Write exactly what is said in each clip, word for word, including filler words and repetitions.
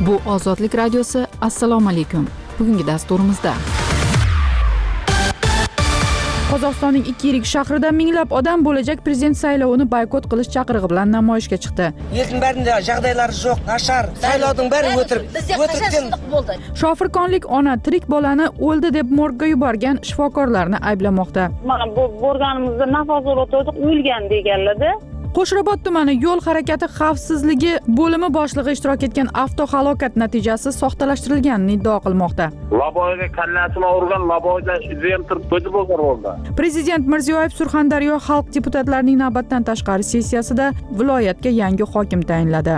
Bu Ozodlik radiosi. Assalomu alaykum. Bugungi dasturimizda Qozog'istonning ikki yirik shahrida minglab odam bo'lajak prezident saylovini boykot qilish chaqirig'i bilan namoyishga chiqdi. Elning barida jag'daylari yo'q, nashar, saylovning bari o'tirib, o'tiribdan bo'ldi. Shofirkonlik ona tirik bolani o'ldi deb morgga yuborgan shifokorlarni ayblamoqda. Mana bu borganimizda nafas olib o'lgan deganlarda. Qo'shrabot tumani yo'l harakati xavfsizligi bo'limi boshlig'i ishtirok etgan avtohalokat natijasi soxtalashtirilganini iddao qilmoqda. Laboyga kallasini urgan, laboyda izim turib ko'zi bo'lgan bo'ldi. Prezident Mirziyoyev Surxondaryo xalq deputatlarining navbatdan tashqari sessiyasida viloyatga yangi hokim tayinladi.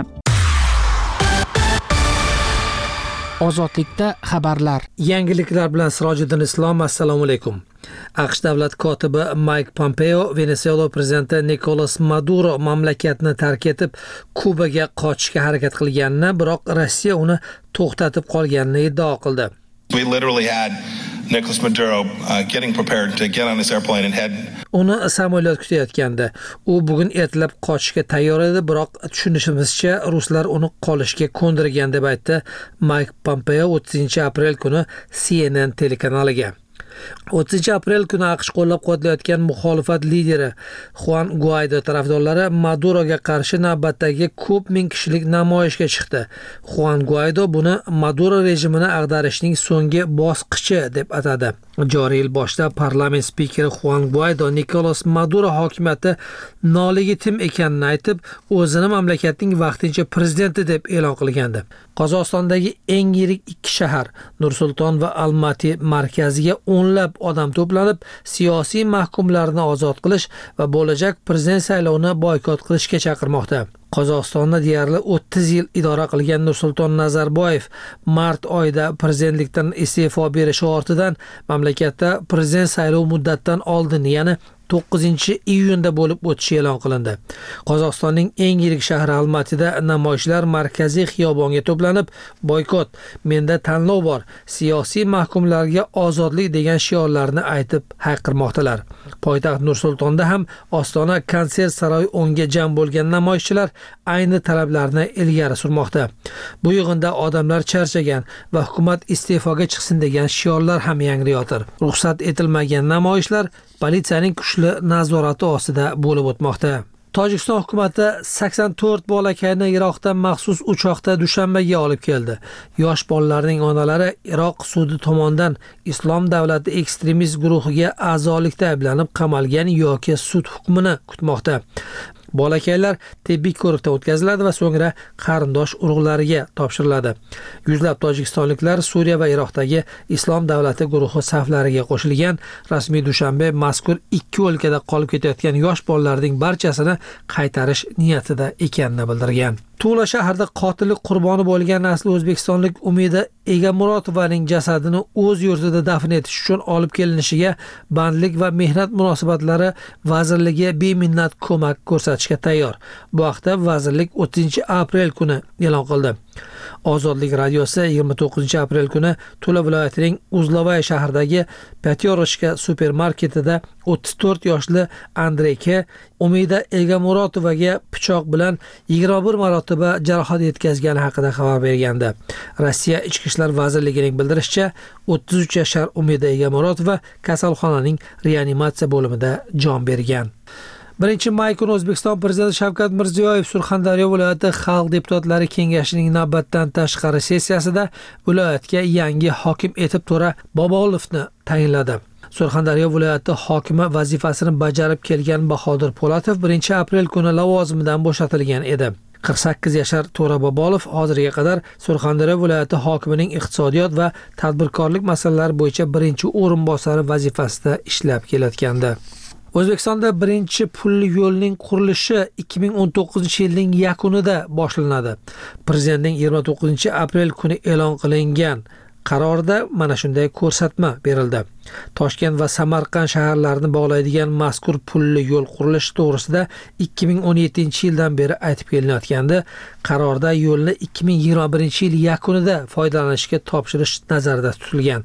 Ozodlikda xabarlar. Yangiliklar bilan Sirojiddin Islom. Assalomu alaykum. AQSh davlat kotibi Mike Pompeo Venesuela prezidenti Nicolas Maduro mamlakatni tark etib Kubaga qochishga harakat qilganini, biroq Rossiya uni to'xtatib qolganini iddao qildi. We literally had Nicolas Maduro uh, getting prepared to get on his airplane and head. Uni samolyot kutayotgandi. U bugun ertalab qochishga tayyor edi, biroq tushunishimizcha ruslar uni qolishga ko'ndirgan deb aytdi Mike Pompeo o'ttizinchi aprel kuni C N N telekanaliga. o'ttizinchi aprel kuni AQSh qo'llab-quvvatlayotgan muxolifat lideri Juan Guaido tarafdorlari Maduroga qarshi navbatdagi ko'p ming kishilik namoyishga chiqdi. Juan Guaido buni Maduro rejimini ag'darishning so'nggi bosqichi deb atadi. Joriy yil boshida parlament spikeri Juan Guaido Nicolas Maduro hokimiyati nolegitim ekanini aytib, o'zini mamlakatning vaqtincha prezidenti deb e'lon qilgandi. Qozog'istondagi eng yirik ikki shahar Nur-Sulton va Almaty markaziga o'nlab odam to'planib, siyosiy mahkumlarni ozod qilish va bo'lajak prezident saylovini boykot qilishga chaqirmoqda. Qozog'istonni deyarli o'ttiz yil idora qilgan Nursulton Nazarboyev mart oyida prezidentlikdan iste'fo berishi ortidan mamlakatda prezident saylov muddatidan oldin, ya'ni to'qqizinchi iyunda bo'lib o'tishi e'lon qilindi. Qozog'istonning eng yirik shahri Almatyda namoyishchilar markaziy xiyobonga to'planib, boykot, menda tanlov bor, siyosiy mahkumlarga ozodlik degan shiorlarni aytib hayqirmoqdalar. Poytaxt Nur-Sultonda ham Ostona konsert saroyi o'nga jam bo'lgan namoyishchilar ayni talablarni ilgari surmoqda. Bu yig'inda odamlar charchagan va hukumat iste'foga chiqsin degan shiorlar ham yangrayotir. Ruxsat etilmagan namoyishlar politsiyaning kuchli nazorati ostida bo'lib o'tmoqda. Tojikiston hukumati sakson to'rt bolakayni Iroqdan maxsus uchoqda Dushanbaga olib keldi. Yosh bolalarning onalari Iroq sudi tomonidan Islom davlati ekstremist guruhiga a'zolikda ayblanib qamalgan yoki sud hukmini kutmoqda. Bolakaylar tibbiy ko'rikdan o'tkaziladi va so'ngra qarindosh urug'lariga topshiriladi. Yuzlab tojikistonliklar Suriya va Iroqdagi Islom davlati guruhi saflariga qo'shilgan. Rasmiy Dushanbe mazkur ikki o'lkada qolib ketayotgan yosh bolalarning barchasini qaytarish niyatida ekanini bildirgan. Tula shahrida qotillik qurboni bo'lgan asli o'zbekistonlik Umida Egamurotovaning jasadini o'z yurtida dafn etish uchun olib kelinishiga bandlik va mehnat munosabatlari vazirligi beminnat ko'mak ko'rsatishga tayyor. Bu haqda vazirlik o'ttizinchi aprel kuni e'lon qildi. Ozodlik radiosi yigirma to'qqizinchi aprel kuni Tula viloyatining Uzlovay shahridagi Pyatyorishka supermarketida o'ttiz to'rt yoshli Andreyke Umida Egamurotovaga pichoq bilan yigirma bir marotaba jarohat yetkazgani haqida xabar bergandi. Rossiya Ichki ishlar vazirligining bildirishicha, o'ttiz uch yashar Umida Egamurotova kasalxonaning reanimatsiya bo'limida jon bergan. birinchi may kuni O'zbekiston prezidenti Shavkat Mirziyoyev Surxondaryo viloyati xalq deputatlari kengashining navbatdan tashqari sessiyasida viloyatga yangi hokim etib To'ra Bobolovni tayinladi. Surxondaryo viloyati hokimi vazifasini bajarib kelgan Bahodir Po'latov birinchi aprel kuni lavozimidan bo'shatilgan edi. qirq sakkiz yashar To'ra Bobolov hozirga qadar Surxondaryo viloyati hokimining iqtisodiyot va tadbirkorlik masalalari bo'yicha birinchi o'rinbosari vazifasida ishlab kelayotgandi. O'zbekistonda birinchi pulli yo'lning qurilishi ikki ming o'n to'qqizinchi yilning yakunida boshlanadi. Prezidentning yigirma to'qqizinchi aprel kuni e'lon qilingan qarorda mana shunday ko'rsatma berildi. Toshkent va Samarqand shaharlarini bog'laydigan mazkur pulli yo'l qurilishi to'g'risida ikki ming o'n yettinchi yildan beri aytib kelinayotgandi. Qarorda yo'lni ikki ming yigirma birinchi yil yakunida foydalanishga topshirish nazarda tutilgan.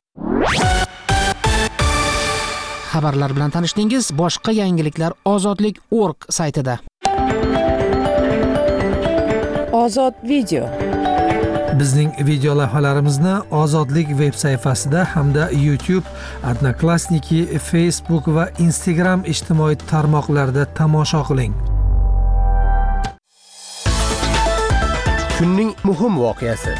Xabarlar bilan tanishdingiz. Boshqa yangiliklar ozodlik nokta org saytida. Ozod video. Bizning video lavhalarimizni Ozodlik veb sayfasida hamda YouTube, Odnoklassniki, Facebook va Instagram ijtimoiy tarmoqlarida tomosha qiling. Kunning muhim voqeasi.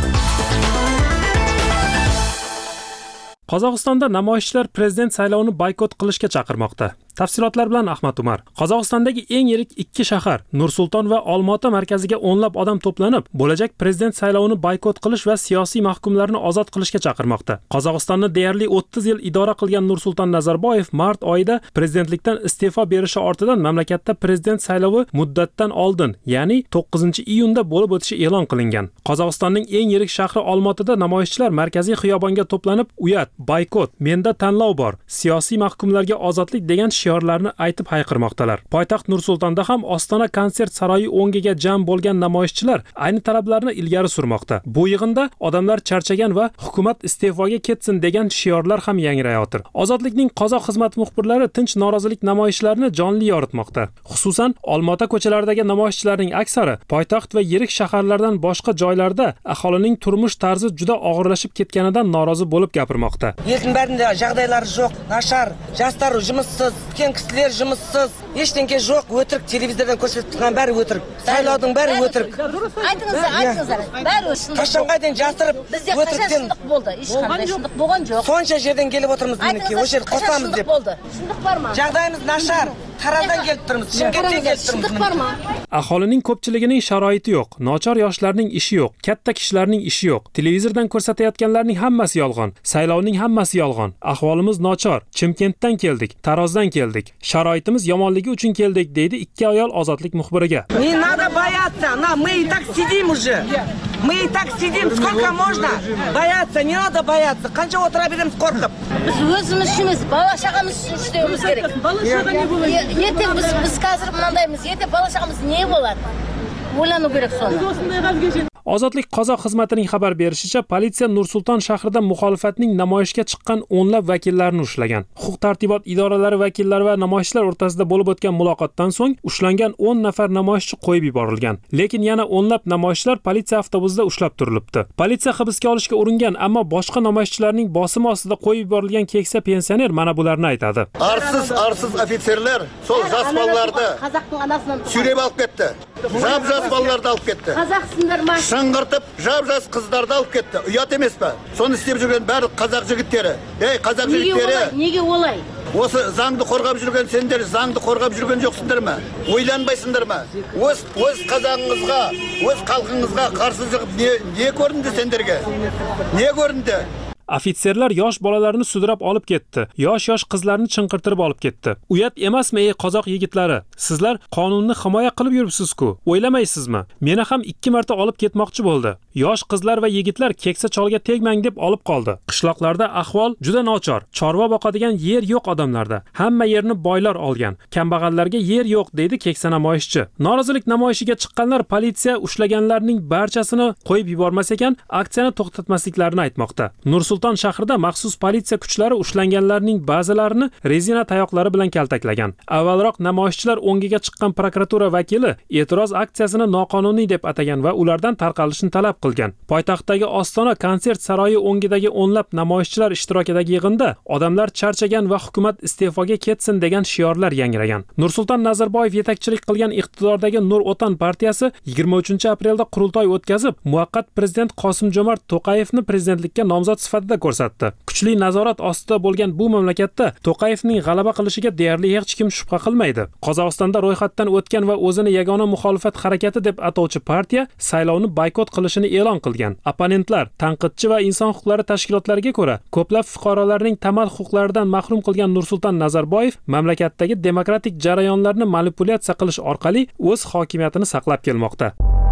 Qozog'istonda namoyishchilar prezident saylovini boykot qilishga chaqirmoqda. Tafsilotlar bilan Ahmad Umar. Qozog'istondagi eng yirik ikki shahar Nur-Sulton va Olmaota markaziga o'nlab odam to'planib, bo'lajak prezident saylovini boykot qilish va siyosiy mahkumlarni ozod qilishga chaqirmoqda. Qozog'istonni deyarli o'ttiz yil idora qilgan Nursulton Nazarboyev mart oyida prezidentlikdan iste'fo berishi ortidan mamlakatda prezident saylovi muddatdan oldin, ya'ni to'qqizinchi iyunda bo'lib o'tishi e'lon qilingan. Qozog'istonning eng yirik shahri Olmaotada namoyishchilar markaziy xiyobonga to'planib, "Uyat, boykot, menda tanlov bor, siyosiy mahkumlarga ozodlik" degan shiorlarni aytib hayqirmoqdalar. Poytaxt Nur-Sultonda ham Ostona konsert saroyi o'ngiga jam bo'lgan namoyishchilar ayni talablarni ilgari surmoqda. Bu yig'inda odamlar charchagan va hukumat iste'foga ketsin degan shiorlar ham yangrayotir. Ozodlikning qozoq xizmat muxbirlari tinch norozilik namoyishlarini jonli yoritmoqda. Xususan, Olmaota ko'chalaridagi namoyishchilarning aksari poytaxt va yirik shaharlardan boshqa joylarda aholining turmush tarzi juda og'irlashib ketganidan norozi bo'lib gapirmoqda. Елдің бәрінде жағдайлары жоқ, нашар, жастар жұмыссыз, кен кісілер жұмыссыз, ештеңке жоқ, өтірік, телевизордан көрсетіп тұрған бәрі өтірік. Сайлаудың бәрі өтірік. Айтыңыздар, айтыңыздар. Бәрі шындық. Қашанға дейін жасырып, бізде қашан шындық болды? Ешқандай шындық болған жоқ. Сонша жерден келіп отырмыз мінекей, осы жерді қосамыз деп. Шындық бар ма? Жағдайымыз нашар. Тараздан келіп тұрмыз, Шымкенттен келіп тұрмыз. Шындық бар ма? Aholining ko'pchiligining sharoiti yo'q, nochor yoshlarning ishi yo'q, katta kishilarning ishi yo'q. Televizordan ko'rsatayotganlarning hammasi yolg'on, saylovning hammasi yolg'on. Ahvolimiz nochor. Chimkentdan keldik, Tarozdan keldik. Sharoitimiz yomonligi uchun keldik, deydi ikki ayol ozodlik muxbiriga. Не надо бояться, на, мы и так сидим уже. Мы и так сидим, сколько можно? Бояться, не надо бояться. Қанша отыра береміз қорқып. Біз өзіміз үшін емес, бала шағамыз үшін істеуіміз керек. Бала шаға не болады? Ертең біз біз қазір мынандаймыз, ертең бала шағамыз не болады? O'ylanu kerak so'ni. Ozodlik qozoq xizmatining xabar berishicha, politsiya Nur-Sulton shahrida muxolifatning namoyishga chiqqan o'nlab vakillarini ushlagan. Huquq-tartibot idoralari vakillari va namoyishchilar o'rtasida bo'lib o'tgan muloqotdan so'ng ushlangan o'n nafar namoyishchi qo'yib yuborilgan. Lekin yana o'nlab namoyishchilar politsiya avtobusida ushlab turilibdi. Politsiya hibsga olishga uringan, ammo boshqa namoyishchilarning bosimi ostida qo'yib yuborilgan keksa pensioner mana bularni aytadi. Arsiz, arsiz ofitserlar sol jас балаларды Qozoqning anasidan süreb olib ketdi. Jab jас балаларды olib ketdi. Qozoqsinlar Шыңғыртып, жап-жас қыздарды алып кетті. Ұят емес пе? Соны істеп жүрген бәрі қазақ жігіттері. Ей, қазақ жігіттері. Неге олай? Осы заңды қорғап жүрген сендер заңды қорғап жүрген жоқсыңдар ма? Ойланбайсыңдар ма? Өз өз қазағыңызға, өз халқыңызға қарсы шығып не не көрінді сендерге? Не көрінді? Ofitserlar yosh bolalarni sudrab olib ketdi. Yosh-yosh qizlarni chinqirtirib olib ketdi. Uyat emasmi ey qozoq yigitlari? Sizlar qonunni himoya qilib yuribsiz-ku. O'ylamaysizmi? Meni ham ikki marta olib ketmoqchi bo'ldi. Yosh qizlar va yigitlar keksa cholga tegmang deb olib qoldi. Qishloqlarda ahvol juda nochor. Chorva boqadigan yer yo'q odamlarda. Hamma yerni boylar olgan. Kambag'allarga yer yo'q, deydi keksa namoyishchi. Norozilik namoyishiga chiqqanlar politsiya ushlaganlarning barchasini qo'yib yubormas ekan, aksiyani to'xtatmasliklarini aytmoqda. Nur-Sulton shahrida maxsus politsiya kuchlari ushlanganlarning ba'zilarini rezina tayoqlari bilan kaltaklagan. Avvalroq namoyishchilar o'ngiga chiqqan prokuratura vakili e'tiroz aksiyasini noqonuniy deb atagan va ulardan tarqalishni talab qilgan. Poytaxtdagi Ostona konsert saroyi o'ngidagi o'nlab namoyishchilar ishtirokidagi yig'inda odamlar charchagan va hukumat iste'foga ketsin degan shiorlar yangragan. Nursulton Nazarboyev yetakchilik qilgan iqtidordagi Nur Otan partiyasi yigirma uchinchi aprelda qurultoy o'tkazib, muvaqqat prezident Qosim-Jomart To'qayevni prezidentlikka nomzod sifatida ko'rsatdi. Kuchli nazorat ostida bo'lgan bu mamlakatda To'qayevning g'alaba qilishiga deyarli hech kim shubha qilmaydi. Qozog'istonda ro'yxatdan o'tgan va o'zini yagona muxolifat harakati deb atovchi partiya saylovni boykot qilishini e'lon qilgan. Opponentlar, tanqidchi va inson huquqlari tashkilotlariga ko'ra, ko'plab fuqarolarning tamal huquqlaridan mahrum qilgan Nursulton Nazarboyev mamlakatdagi demokratik jarayonlarni manipulyatsiya qilish orqali o'z hokimiyatini saqlab kelmoqda.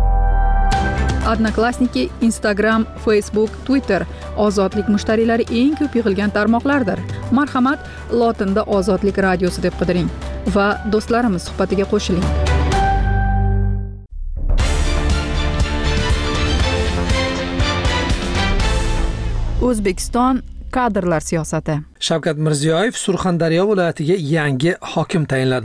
Odnoklassniki, Instagram, Facebook, Twitter ozodlik mushtariylari eng ko'p yig'ilgan tarmoqlardir. Marhamat, lotinda Ozodlik radiosi deb qidiring va do'stlarimiz suhbatiga qo'shiling. O'zbekiston kadrlar siyosati. Shavkat Mirziyoyev Surxondaryo viloyatiga yangi hokim tayinladi.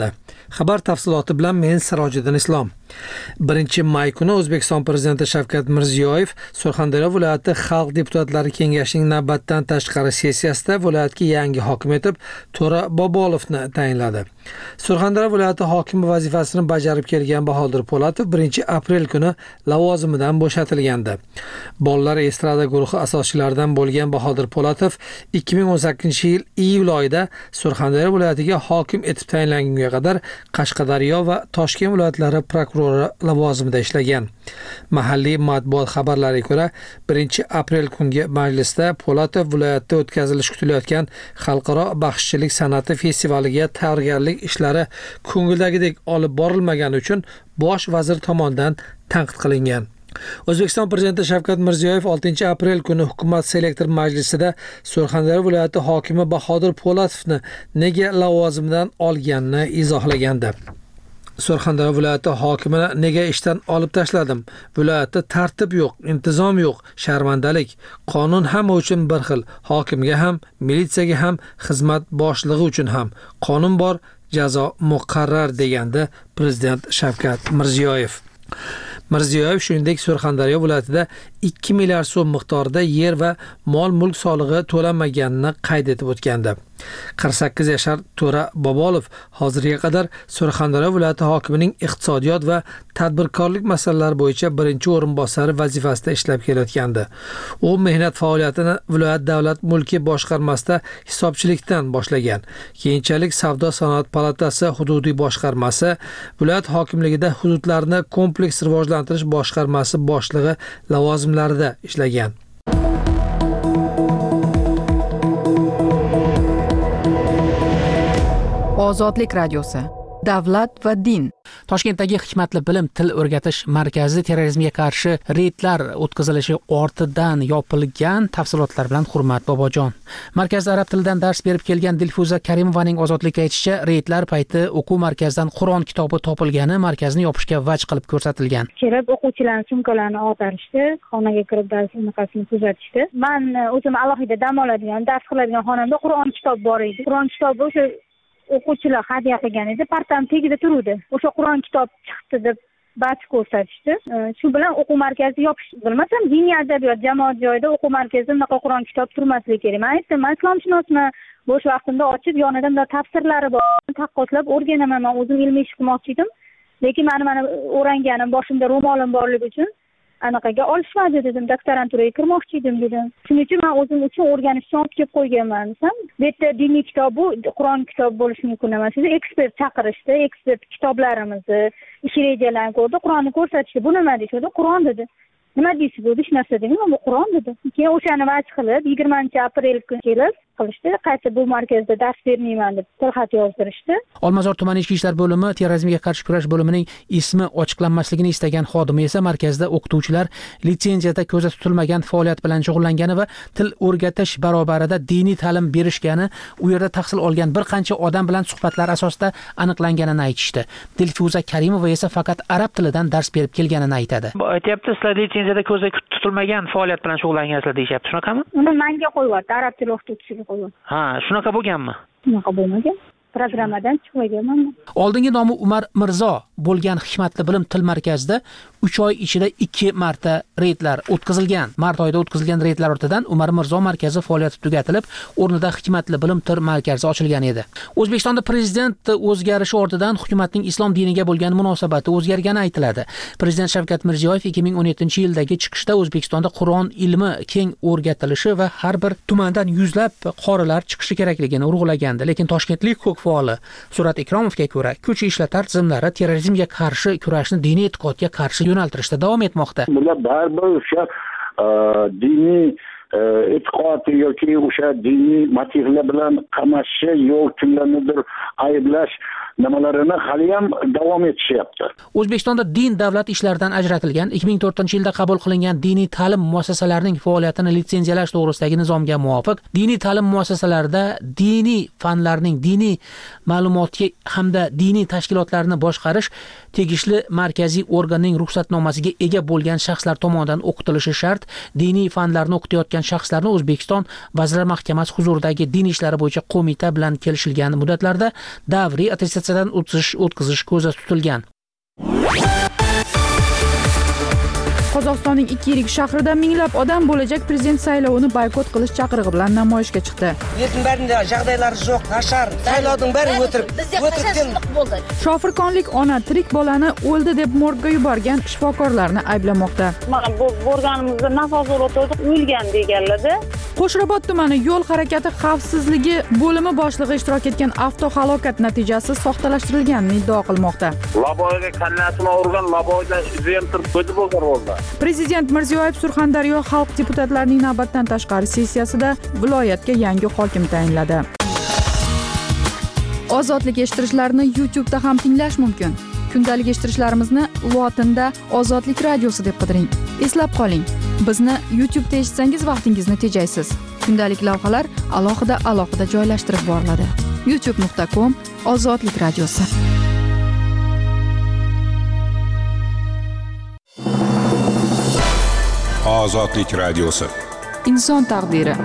Xabar tafsiloti bilan men Sirojiddin Islom. birinchi may kuni O'zbekiston Prezidenti Shavkat Mirziyoyev Surxondaryo viloyati Xalq deputatlari kengashining navbatdan tashqari sessiyasida viloyatga yangi hokim etib To'ra Bobolovni tayinladi. Surxondaryo viloyati hokimi vazifasini bajarib kelgan Bahodir Po'latov birinchi aprel kuni lavozimidan bo'shatilgandi. Bolalar estrada guruhi asoschilaridan bo'lgan Bahodir Po'latov ikki ming o'n sakkizinchi yil iyul oyida Surxondaryo viloyatiga hokim etib tayinlangunga qadar Qashqadaryo va Toshkent viloyatlari prokurori lavozimida ishlagan. Mahalliy matbuot xabarlariga ko'ra, birinchi aprel kungi majlisda Po'latov viloyatda o'tkazilishi kutilayotgan xalqaro baxshichilik san'ati festivaliga tayyorgarlik ishlari ko'ngildagidek olib borilmagani uchun bosh vazir tomonidan tanqid qilingan. O'zbekiston Prezidenti Shavkat Mirziyoyev oltinchi aprel kuni hukumat selektor majlisida Surxondaryo viloyati hokimi Bahodir Po'latovni nega lavozimidan olganini izohlagandi. Surxondaryo viloyati hokimini nega ishdan olib tashladim? Viloyatda tartib yo'q, intizom yo'q, sharmandalik. Qonun hamma uchun bir xil. Hokimga ham, militsiyaga ham, xizmat boshlig'i uchun ham. Qonun bor, jazo muqarrar degandi Prezident Shavkat Mirziyoyev. Mirziyoyev shuningdek Surxondaryo viloyatida ikki milliard so'm miqdorida yer va mol-mulk solig'i to'lanmaganini qayd etib o'tgandi. qirq sakkiz yashar To'ra Bobolov hozirga qadar Surxondaryo viloyati hokimining iqtisodiyot va tadbirkorlik masalalari bo'yicha birinchi o'rinbosari vazifasida ishlab kelayotgandi. U mehnat faoliyatini viloyat davlat mulki boshqarmasida hisobchilikdan boshlagan. Keyinchalik Savdo sanoat palatasi hududiy boshqarmasi, viloyat hokimligida hududlarni kompleks rivojlantirish boshqarmasi boshlig'i lavozimlarida ishlagan. Ozodlik radiosi. Davlat va din. Toshkentdagi Hikmatli bilim til o'rgatish markazi terrorizmga qarshi reydlar o'tkazilishi ortidan yopilgan. Tafsilotlar bilan Hurmat Bobojon. Markazda arab tilidan dars berib kelgan Dilfuza Karimovaning Ozodlikka aytishicha, reydlar payti o'quv markazidan Qur'on kitobi topilgani markazni yopishga vaj qilib ko'rsatilgan. Kelib o'quvchilarning sumkalarini ag'darishdi, xonaga kirib dars unaqasini kuzatishdi. Men o'zim alohida dam oladigan, dars qiladigan xonamda Qur'on kitobi bor edi. Qur'on kitobi o'sha o'quvchilar hadya qilgan edi, partam tagida turuvdi. O'sha Qur'on kitob chiqdi deb bach ko'rsatishdi. Shu bilan o'quv markazi yopish. Bilmasam, diniy adabiyot jamoat joyida o'quv markazida unaqa Qur'on kitob turmasligi kerak. Men aytdim, men islomshunosman, bo'sh vaqtimda ochib, yonida tafsirlari bor, taqqoslab o'rganaman. Men o'zim ilmiy ish qilmoqchi edim. Lekin meni mana o'ranganim, boshimda ro'molim borligi uchun anaqaga olishmadi dedim, doktoranturaga kirmoqchi edim dedim. Shuning uchun men o'zim uchun o'rganish uchun olib kelib qo'yganman. Bu yerda diniy kitob, bu Qur'on kitobi bo'lishi mumkin emas. Sizni ekspert chaqirishdi, ekspert kitoblarimizni, ish rejalarini ko'rdi, Qur'onni ko'rsatishdi. Bu nima deyishdi? Qur'on dedi. Nima deysiz bu? Hech narsa dedim, bu Qur'on dedi. Keyin o'shani vaj qilib yigirmanchi aprel kuni kelib qilishdi. Qaysi bu markazda dars bermayman deb tilxat yozdirishdi. Olmazor tumani ichki ishlar bo'limi terrorizmga qarshi kurash bo'limining ismi ochiqlanmasligini istagan xodimi esa markazda o'qituvchilar litsenziyada ko'zda tutilmagan faoliyat bilan shug'ullangani va til o'rgatish barobarida diniy ta'lim berishgani, u yerda tahsil olgan bir qancha odam bilan suhbatlar asosida aniqlanganini aytishdi. Dilfuza Karimova esa faqat arab tilidan dars berib kelganini aytadi. Aytyapti, sizlar litsenziyada ko'zda tutilmagan faoliyat bilan shug'ullangansizlar deyapti, shunaqami? Uni menga qo'yibdi, arab tili o'qituvchisiga qo'yibdi. Ha, shunaqa bo'lganmi? Shunaqa bo'lmagan. Programmadan chiqmaganman. Oldingi nomi Umar Mirzo bo'lgan Hikmatli bilim til markazida uch oy ichida ikki marta reydlar o'tkazilgan. Mart oyida o'tkazilgan reydlar ortidan Umar Mirzo markazi faoliyati tugatilib, o'rnida Hikmatli bilim til markazi ochilgan edi. O'zbekistonda prezident o'zgarishi ortidan hukumatning islom diniga bo'lgan munosabati o'zgargani aytiladi. Prezident Shavkat Mirziyoyev ikki ming o'n yettinchi yildagi chiqishda O'zbekistonda Qur'on ilmi keng o'rgatilishi va har bir tumandan yuzlab qorilar chiqishi kerakligini urg'ulagandi. Lekin toshkentlik huquq faoli Surat Ikromovga ko'ra, ko'cha ishlatar tizimlari terrorizmga qarshi kurashni diniy e'tiqodga qarshi yo'naltirishda davom etmoqda. Bular baribir o'sha diniy e'tiqod yoki o'sha diniy motivlar bilan qamashi yoki kimlarnidir ayblash nimalarini hali ham davom etishyapti. O'zbekistonda din davlat ishlaridan ajratilgan ikki ming to'rtinchi yilda qabul qilingan diniy ta'lim muassasalarining faoliyatini litsenziyalash to'g'risidagi nizomga muvofiq diniy ta'lim muassasalarida diniy fanlarning diniy ma'lumotga hamda diniy tashkilotlarni boshqarish tegishli markaziy organning ruxsatnomasiga ega bo'lgan shaxslar tomonidan o'qitilishi shart. Diniy fanlarni o'qitayotgan shaxslarni O'zbekiston Vazirlar Mahkamasi huzuridagi din ishlari bo'yicha qo'mita bilan kelishilgan muddatlarda davriy attestatsiyadan o'tkazish o'tkazish ko'zda tutilgan. Qozog'istonning ikki yirik shahrida minglab odam bo'lajak prezident saylovini boykot qilish chaqirig'i bilan namoyishga chiqdi. Lekin barida жағдайлары жоқ, нашар. Saylovning bari o'tirib, o'tiribdan bo'ldi. Shofirkonlik ona tirik bolani o'ldi deb morgga yuborgan shifokorlarni ayblamoqda. Mana bu borganimizda nafas olib o'lgan deganlarda. Qo'shrabot tumani yo'l harakati xavfsizligi bo'limi boshlig'i ishtirok etgan avtohalokat natijasi soxtalashtirilganini iddao qilmoqda. Laboyga kallasini urgan, laboydan izi ham turib ko'zi bo'lgan bo'ldi. Prezident Mirziyoyev Surxondaryo xalq deputatlarining navbatdan tashqari sessiyasida viloyatga yangi hokim tayinladi. Ozodlik eshittirishlarni YouTube'da ham tinglash mumkin. Kundalik eshittirishlarimizni lotinda Ozodlik radiosi deb qidiring. Eslab qoling, bizni YouTube'da eshitsangiz vaqtingizni tejaysiz. Kundalik lavhalar alohida alohida joylashtirib boriladi. youtube nuqta com Ozodlik radiosi. Ozodlik radiosi. Inson taqdiri.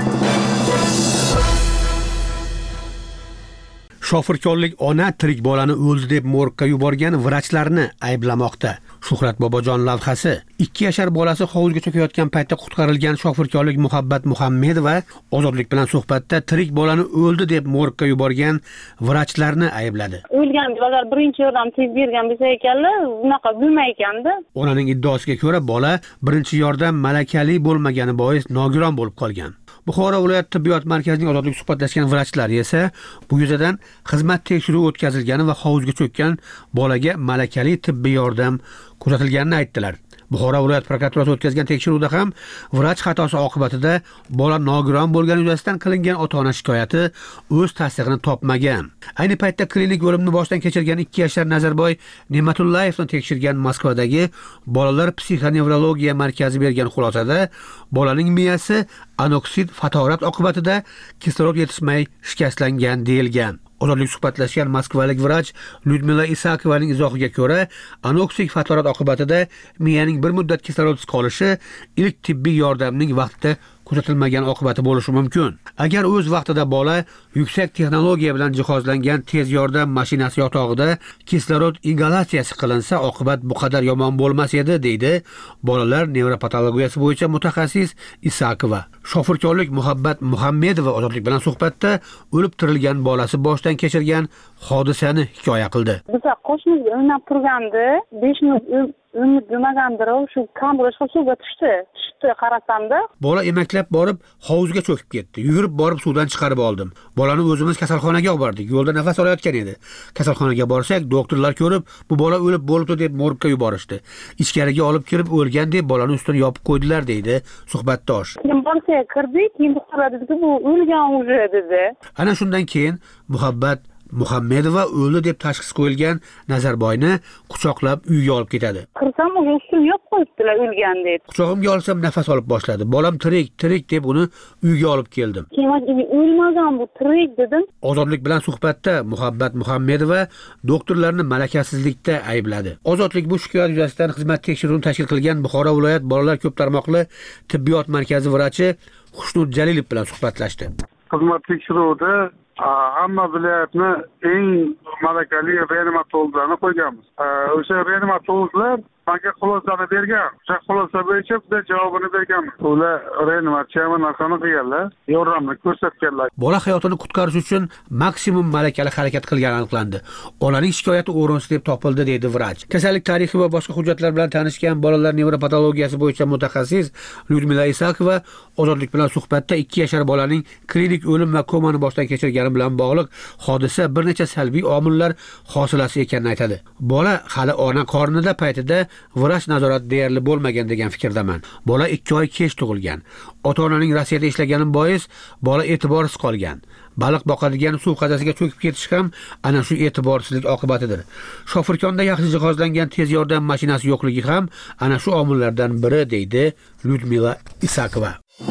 Shofirkonlik ona tirik bolani o'ldi deb morgga yuborgan vrachlarni ayblamoqda. Shuhrat Bobojon lavhasi. ikki yashar bolasi hovuzga cho'kayotgan paytda qutqarilgan shofirkonlik Muhabbat Muhammedova ozodlik bilan suhbatda tirik bolani o'ldi deb morgga yuborgan vrachlarni aybladi. O'lgan bolalar birinchi yordam tez bergan bo'lsa ekanlar, bunaqa bo'lmay ekanda. Onaning iddaosiga ko'ra bola birinchi yordam malakali bo'lmagani bois nogiron bo'lib qolgan. Buxoro viloyat tibbiyot markazining ozodlik suhbatlashgan vrachlari esa bu yuzadan xizmat tekshiruvi o'tkazilgani va hovuzga cho'kkan bolaga malakali tibbiy yordam ko'rsatilganini aytdilar. Buxoro viloyat prokuraturasi o'tkazgan tekshiruvda ham vrach xatosi oqibatida bola nogiron bo'lgani yuzasidan qilingan ota-ona shikoyati o'z tasdig'ini topmagan. Ayni paytda klinik o'limni boshdan kechirgan ikki yashar Nazarboy Ne'matullayevni tekshirgan Moskvadagi bolalar psixonevrologiya markazi bergan xulosada bolaning miyasi anoksid fatorat oqibatida kislorod yetishmay shikastlangan deyilgan. Ozodlik suhbatlashgan moskvalik vrach Lyudmila Isakovaning izohiga ko'ra, anoksik fatorat oqibatida miyaning bir muddat kislorodsiz qolishi ilk tibbiy yordamning vaqtida kuzatilmagan oqibati bo'lishi mumkin. Agar o'z vaqtida bola yuksak texnologiya bilan jihozlangan tez yordam mashinasi yotog'ida kislorod ingalyatsiyasi qilinsa, oqibat bu qadar yomon bo'lmas edi, deydi bolalar nevropatologiyasi bo'yicha mutaxassis Isakova. Shofirkonlik Muhabbat Muhammedova ozodlik bilan suhbatda o'lib tirilgan bolasi boshdan kechirgan hodisani hikoya qildi. Biz qo'shnimizga o'ynab turgandi, besh minut umid bo'lmagandir, shu kamburishga suvga tushdi. Tushdi qarasamda. Bola emaklab borib hovuzga cho'kib ketdi. Yugurib borib suvdan chiqarib oldim. Bolani o'zimiz kasalxonaga olib bordik. Yo'lda nafas olayotgan edi. Kasalxonaga borsak, doktorlar ko'rib, bu bola o'lib bo'libdi deb morgga yuborishdi. Ichkariga olib kirib o'lgan deb bolani ustini yopib qo'ydilar, deydi suhbatdosh. Keyin borsa kirdik, keyin doktorlar dedi, bu o'lgan уже dedi. Ana shundan keyin Muhabbat Muhammedova o'ldi deb tashxis qo'yilgan Nazarboyni quchoqlab uyga olib ketadi. Kirsam uni ustini yopib qo'yibdilar o'lgan deb. Quchog'imga olsam nafas olib boshladi. Bolam tirik, tirik deb uni uyga olib keldim. Keyin o'lmagan bu, tirik dedim. Ozodlik bilan suhbatda Muhabbat Muhammedova doktorlarni malakasizlikda aybladi. Ozodlik bu shikoyat yuzasidan xizmat tekshiruvini tashkil qilgan Buxoro viloyat bolalar ko'p tarmoqli tibbiyot markazi vrachi Xushnud Jalilov bilan suhbatlashdi. Xizmat tekshiruvida hamma viloyatni eng malakali reanimatologlarni qo'yganmiz. O'sha reanimatologlar menga xulosani bergan. O'sha xulosa bo'yicha biz javobini berganmiz. Ular reanimatsiya narsani qilganlar, yordamni ko'rsatganlar. Bola hayotini qutqarish uchun maksimum malakali harakat qilgani aniqlandi. Onaning shikoyati o'rinsiz deb topildi, deydi vrach. Kasallik tarixi va boshqa hujjatlar bilan tanishgan bolalar nevropatologiyasi bo'yicha mutaxassis Lyudmila Isakova ozodlik bilan suhbatda ikki yashar bolaning klinik o'lim va komani boshdan kechirgani bilan bog'liq hodisa bir necha salbiy omillar hosilasi ekanini aytadi. Bola hali ona qornida paytida vrach nazorat deyarli bo'lmagan degan fikrdaman. Bola ikki oy kech tug'ilgan. Ota-onaning Rossiyada ishlagani bois bola e'tiborsiz qolgan. Baliq boqadigan suv qazasiga cho'kib ketish ham ana shu e'tiborsizlik oqibatidir. Shofirkonda yaxshi jihozlangan tez yordam mashinasi yo'qligi ham ana shu omillardan biri, deydi Lyudmila Isakova.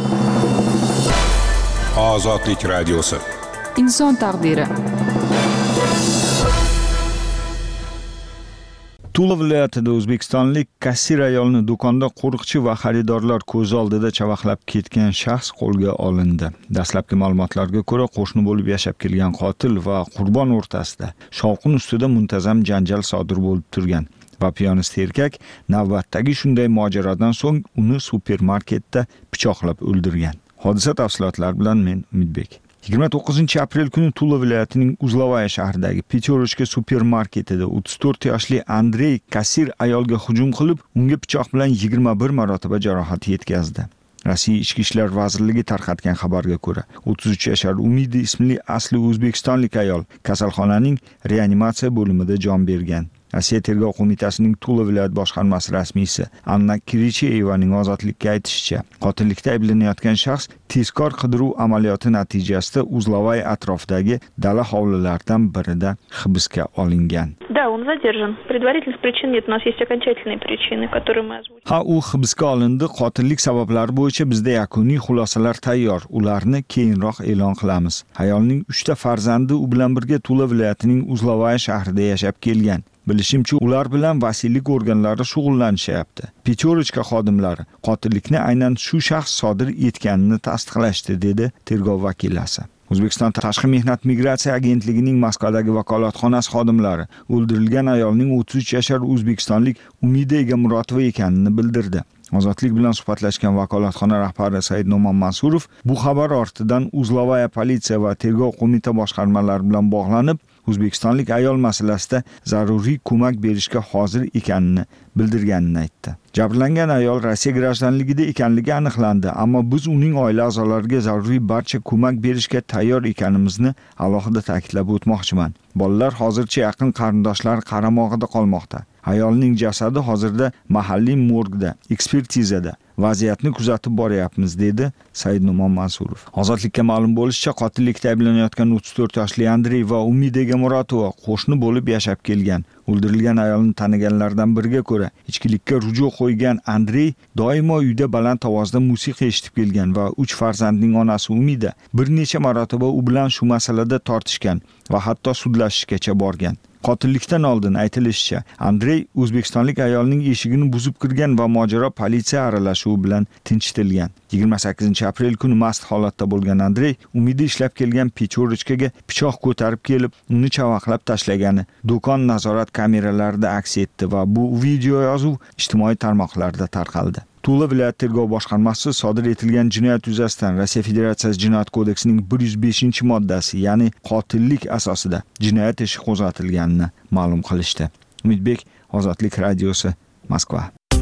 Ozodlik radiosi. Inson taqdiri. Tula viloyatida o'zbekistonlik kassir ayolni do'konda qo'riqchi va xaridorlar ko'z oldida chavaqlab ketgan shaxs qo'lga olindi. Dastlabki ma'lumotlarga ko'ra, qo'shni bo'lib yashab kelgan qotil va qurbon o'rtasida shovqin ustida muntazam janjal sodir bo'lib turgan va piyonist erkak navbatdagi shunday mojarodan so'ng uni supermarketda pichoqlab o'ldirgan. Hodisa tafsilotlari bilan men Umidbek. yigirma to'qqizinchi aprel kuni Tula viloyatining Uzlovaya shahridagi Peterochka supermarketida o'ttiz to'rt yoshli Andrey kassir ayolga hujum qilib, unga pichoq bilan yigirma bir marotaba jarohat yetkazdi. Rossiya Ichki ishlar vazirligi tarqatgan xabarga ko'ra, o'ttiz uch yashar Umidi ismli asli o'zbekistonlik ayol kasalxonaning reanimatsiya bo'limida jon bergan. Rossiya tergov qo'mitasining Tula viloyat boshqarmasi rasmiysi Anna Kiricheyevaning ozodlikka aytishicha, qotillikda ayblanayotgan shaxs tezkor qidiruv amaliyoti natijasida Uzlovay atrofidagi dala hovlilaridan birida hibsga olingan. Да, он задержан. Предварительных причин нет, у нас есть окончательные причины, которые мы озвучили. Ha, u hibsga olindi. Qotillik sabablari bo'yicha bizda yakuniy xulosalar tayyor. Ularni keyinroq e'lon qilamiz. Ayolning uchta farzandi u bilan birga Tula viloyatining Uzlovay shahrida yashab kelgan. Bilishimcha, ular bilan vasiylik organlari shug'ullanishyapti. Peterochka xodimlari qotillikni aynan shu shaxs sodir etganini tasdiqlashdi, dedi tergov vakilasi. O'zbekiston Tashqi mehnat migratsiya agentligining Moskvadagi vakolatxonasi xodimlari o'ldirilgan ayolning o'ttiz uch yashar o'zbekistonlik Umida Egamurotova ekanini bildirdi. Ozodlik bilan suhbatlashgan vakolatxona rahbari Said No'man Mansurov bu xabar ortidan Uzlovaya politsiya va tergov qo'mita boshqarmalari bilan bog'lanib, o'zbekistonlik ayol masalasida zaruriy ko'mak berishga hozir ekanini bildirganini aytdi. Jabrlangan ayol Rossiya grajdanligida ekanligi aniqlandi, ammo biz uning oila a'zolariga zaruriy barcha ko'mak berishga tayyor ekanimizni alohida ta'kidlab o'tmoqchiman. Bolalar hozircha yaqin qarindoshlar qaramog'ida qolmoqda. Ayolning jasadi hozirda mahalliy morgda, ekspertizada vaziyatni kuzatib boryapmiz, dedi Said No'man Mansurov. Ozodlikka ma'lum bo'lishicha, qotillikda ayblanayotgan o'ttiz to'rt yoshli Andrey va Umida Egamurotova qo'shni bo'lib yashab kelgan. O'ldirilgan ayolni taniganlardan biriga ko'ra, ichkilikka ruju qo'ygan Andrey doimo uyda baland ovozda musiqa eshitib kelgan va uch farzandning onasi Umida bir necha marotaba u bilan shu masalada tortishgan va hatto sudlashishgacha borgan. Qotillikdan oldin aytilishicha, Andrey o'zbekistonlik ayolning eshigini buzib kirgan va mojaro politsiya aralashuvi bilan tinchitilgan. yigirma sakkizinchi aprel kuni mast holatda bo'lgan Andrey Umida ishlab kelgan Peterochkaga pichoq ko'tarib kelib, uni chavaqlab tashlagani do'kon nazorat kameralarida aks etdi va bu video yozuv ijtimoiy tarmoqlarda tarqaldi. Tula viloyat tergov boshqarmasi sodir etilgan jinoyat yuzasidan Rossiya Federatsiyasi Jinoyat kodeksining bir yuz beshinchi moddasi, ya'ni qotillik asosida jinoyat ishi qo'zg'atilganini ma'lum qilishdi. Umidbek, Ozodlik radiosi, Moskva.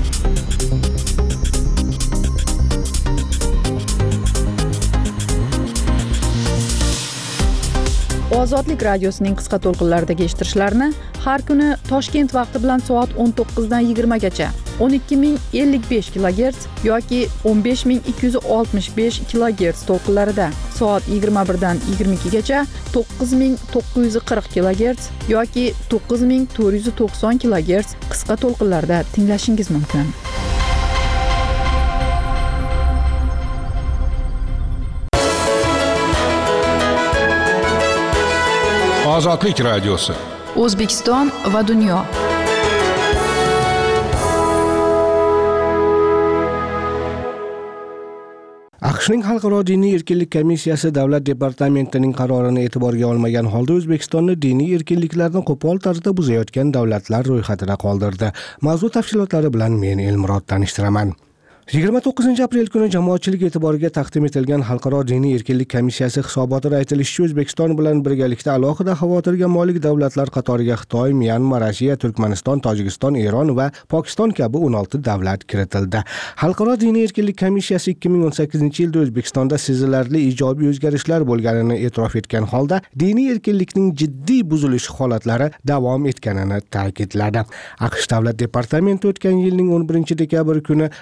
Ozodlik radiosining qisqa to'lqinlaridagi eshittirishlarni har kuni Toshkent vaqti bilan soat o'n to'qqizdan yigirma gacha o'n ikki ming ellik besh kilogerts yoki o'n besh ming ikki yuz oltmish besh kilogerts to'lqinlarida, soat yigirma birdan yigirma ikki gacha to'qqiz ming to'qqiz yuz qirq kilogerts yoki to'qqiz ming to'rt yuz to'qson kilogerts qisqa to'lqinlarda tinglashingiz mumkin. Ozodlik radiosi. O'zbekiston va dunyo. AQShning Xalqaro diniy erkinlik komissiyasi davlat departamentining qarorini e'tiborga olmagan holda O'zbekistonni diniy erkinliklarni qo'pol tarzda buzayotgan davlatlar ro'yxatida qoldirdi. Mavzu tafsilotlari bilan men Elmurod tanishtiraman. yigirma to'qqizinchi aprel kuni jamoatchilik e'tiboriga taqdim etilgan Xalqaro diniy erkinlik komissiyasi hisobotida aytilishicha, O'zbekiston bilan birgalikda alohida xavotirga molik davlatlar qatoriga Xitoy, Myanma, Rossiya, Turkmaniston, Tojikiston, Eron va Pokiston kabi o'n olti davlat kiritildi. Xalqaro diniy erkinlik komissiyasi ikki ming o'n sakkizinchi yilda O'zbekistonda sezilarli ijobiy o'zgarishlar bo'lganini e'tirof etgan holda diniy erkinlikning jiddiy buzilish holatlari davom etganini ta'kidladi. AQSh davlat departamenti o'tgan yilning o'n birinchi dekabr kuni jahonda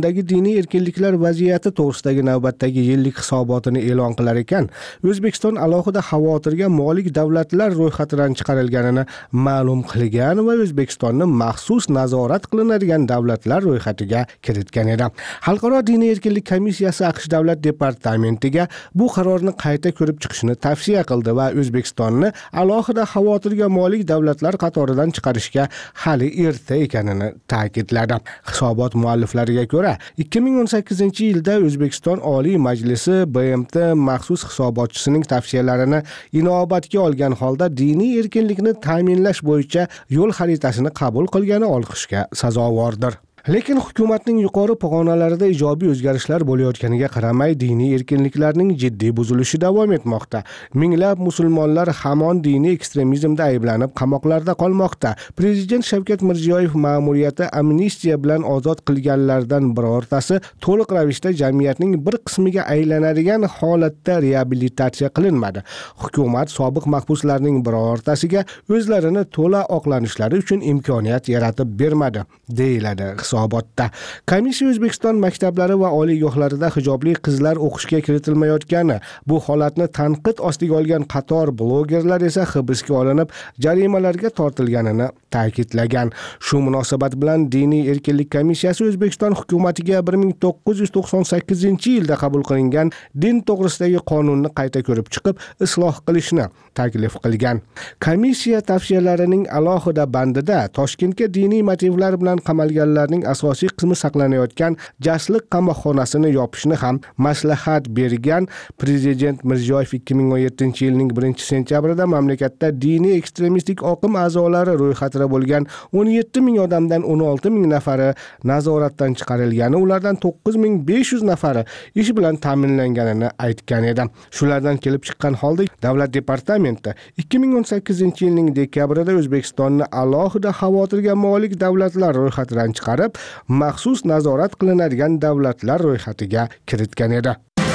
dunyodagi diniy erkinliklar vaziyati to'g'risidagi navbatdagi yillik hisobotini e'lon qilar ekan, O'zbekiston alohida xavotirga molik davlatlar ro'yxatidan chiqarilganini ma'lum qilgan va O'zbekistonni maxsus nazorat qilinadigan davlatlar ro'yxatiga kiritgan edi. Xalqaro diniy erkinlik komissiyasi AQSh davlat departamentiga bu qarorni qayta ko'rib chiqishni tavsiya qildi va O'zbekistonni alohida xavotirga molik davlatlar qatoridan chiqarishga hali erta ekanini ta'kidladi. Hisobot mualliflariga ko'ra, ikki ming o'n sakkizinchi yilda O'zbekiston Oliy Majlisi B M T maxsus hisobotchisining tavsiyalarini inobatga olgan holda diniy erkinlikni ta'minlash bo'yicha yo'l xaritasini qabul qilgani olqishga sazovordir. Lekin hukumatning yuqori pog'onalarida ijobiy o'zgarishlar bo'layotganiga qaramay, diniy erkinliklarning jiddiy buzilishi davom etmoqda. Minglab musulmonlar hamon diniy ekstremizmda ayblanib qamoqlarda qolmoqda. Prezident Shavkat Mirziyoyev ma'muriyati amnistiya bilan ozod qilganlardan birortasi to'liq ravishda jamiyatning bir qismiga aylanadigan holatda reabilitatsiya qilinmadi. Hukumat sobiq mahbuslarning birortasiga o'zlarini to'la oqlanishlari uchun imkoniyat yaratib bermadi, deyiladi hisobotda. Komissiya O'zbekiston maktablari va oliygohlarida hijobli qizlar o'qishga kiritilmayotgani, bu holatni tanqid ostiga olgan qator blogerlar esa hibsga olinib, jarimalarga tortilganini ta'kidlagan. Shu munosabat bilan Diniy erkinlik komissiyasi O'zbekiston hukumatiga bir ming to'qqiz yuz to'qson sakkizinchi yilda qabul qilingan din to'g'risidagi qonunni qayta ko'rib chiqib, isloh qilishni taklif qilgan. Komissiya tavsiyalarining alohida bandida Toshkentga diniy motivlar bilan qamalganlarning asosiy qismi saqlanayotgan Jasliq qamoqxonasini yopishni ham maslahat bergan. Prezident Mirziyoyev ikki ming o'n yettinchi yilning birinchi sentyabrida mamlakatda diniy ekstremistik oqim a'zolari ro'yxatida bo'lgan o'n yetti ming odamdan o'n olti ming nafari nazoratdan chiqarilgani, ulardan to'qqiz ming besh yuz nafari ish bilan ta'minlanganini aytgan edi. Shulardan kelib chiqqan holda Davlat departamenti ikki ming o'n sakkizinchi yilning dekabrida O'zbekistonni alohida xavotirga molik davlatlar ro'yxatidan chiqarib, maxsus nazorat qilinadigan davlatlar ro'yxatiga kiritgan edi.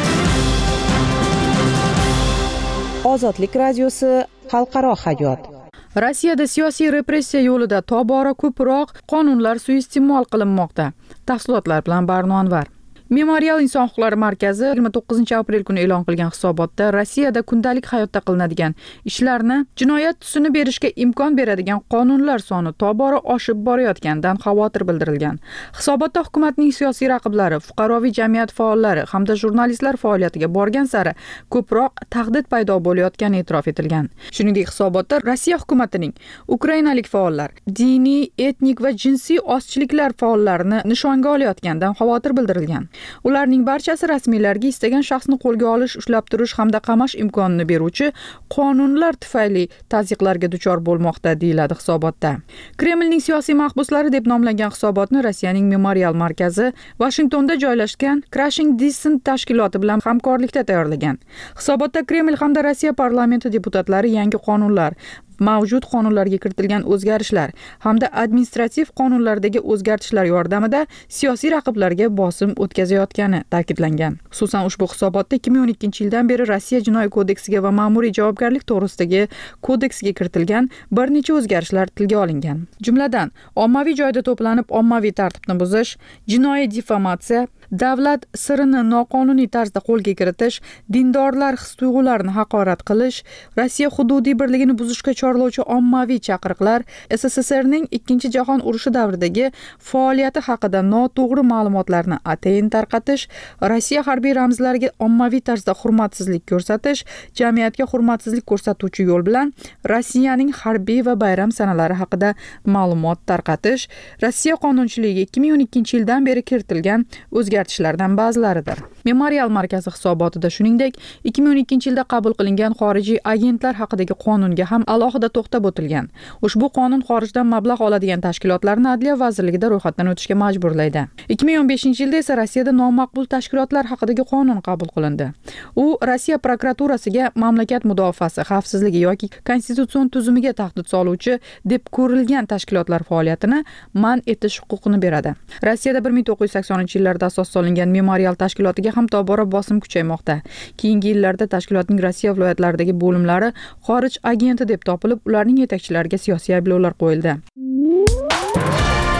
Ozodlik radiosi xalqaro hayot. Rossiyada siyosiy repressiya yo'lida tobora ko'proq qonunlar suiiste'mol qilinmoqda. Tafsilotlar bilan Barno Anvar. Memorial inson huquqlari markazi yigirma to'qqizinchi aprel kuni e'lon qilgan hisobotda Rossiyada kundalik hayotda qilinadigan ishlarni jinoyat tusini berishga imkon beradigan qonunlar soni tobora oshib borayotganidan xavotir bildirilgan. Hisobotda hukumatning siyosiy raqiblari, fuqaroviy jamiyat faollari hamda jurnalistlar faoliyatiga borgan sari ko'proq tahdid paydo bo'layotgani e'tirof etilgan. Shuningdek, hisobotda Rossiya hukumatining ukrainalik faollar, diniy, etnik va jinsiy ozchiliklar faollarini nishonga olayotganidan xavotir bildirilgan. Ularning barchasi rasmiylarga istagan shaxsni qo'lga olish, ushlab turish hamda qamash imkonini beruvchi qonunlar tufayli tazyiqlarga duchor bo'lmoqda, deyiladi hisobotda. Kremlning siyosiy mahbuslari deb nomlangan hisobotni Rossiyaning Memorial markazi Washingtonda joylashgan Crushing Dissent tashkiloti bilan hamkorlikda tayyorlagan. Hisobotda Kreml hamda Rossiya parlamenti deputatlari yangi qonunlar, mavjud qonunlarga kiritilgan o'zgarishlar hamda administrativ qonunlardagi o'zgartishlar yordamida siyosiy raqiblarga bosim o'tkazayotgani ta'kidlangan. Xususan, ushbu hisobotda ikki ming o'n ikkinchi yildan beri Rossiya jinoiy kodeksiga va ma'muriy javobgarlik to'g'risidagi kodeksiga kiritilgan bir necha o'zgarishlar tilga olingan. Jumladan, ommaviy joyda to'planib ommaviy tartibni buzish, jinoiy diffamatsiya, davlat sirini noqonuniy tarzda qo'lga kiritish, dindorlar his-tuyg'ularini haqorat qilish, Rossiya hududiy birligini buzishga chorlovchi ommaviy chaqiriqlar, S S S Rning ikkinchi jahon urushi davridagi faoliyati haqida noto'g'ri ma'lumotlarni atayin tarqatish, Rossiya harbiy ramzlariga ommaviy tarzda hurmatsizlik ko'rsatish, jamiyatga hurmatsizlik ko'rsatuvchi yo'l bilan Rossiyaning harbiy va bayram sanalari haqida ma'lumot tarqatish, Rossiya qonunchiligiga ikki ming o'n ikkinchi yildan beri kiritilgan o'zgartishlardan ba'zilaridir. Memorial markazi hisobotida shuningdek, ikki ming o'n ikkinchi yilda qabul qilingan xorijiy agentlar haqidagi qonunga ham alohida to'xtab o'tilgan. Ushbu qonun xorijdan mablag' oladigan tashkilotlarni Adliya vazirligida ro'yxatdan o'tishga majburlaydi. ikki ming o'n beshinchi yilda esa Rossiyada nomaqbul tashkilotlar haqidagi qonun qabul qilindi. U Rossiya prokuraturasiga mamlakat mudofaasi, xavfsizligi yoki konstitutsion tuzumiga tahdid soluvchi deb ko'rilgan tashkilotlar faoliyatini man etish huquqini beradi. Rossiyada bir ming to'qqiz yuz saksoninchi yillarda asos solingan Memorial tashkilotiga ham tobora bosim kuchaymoqda. Keyingi yillarda tashkilotning Rossiya viloyatlaridagi bo'limlari xorij agenti deb topilib, ularning yetakchilariga siyosiy ayblovlar qo'yildi.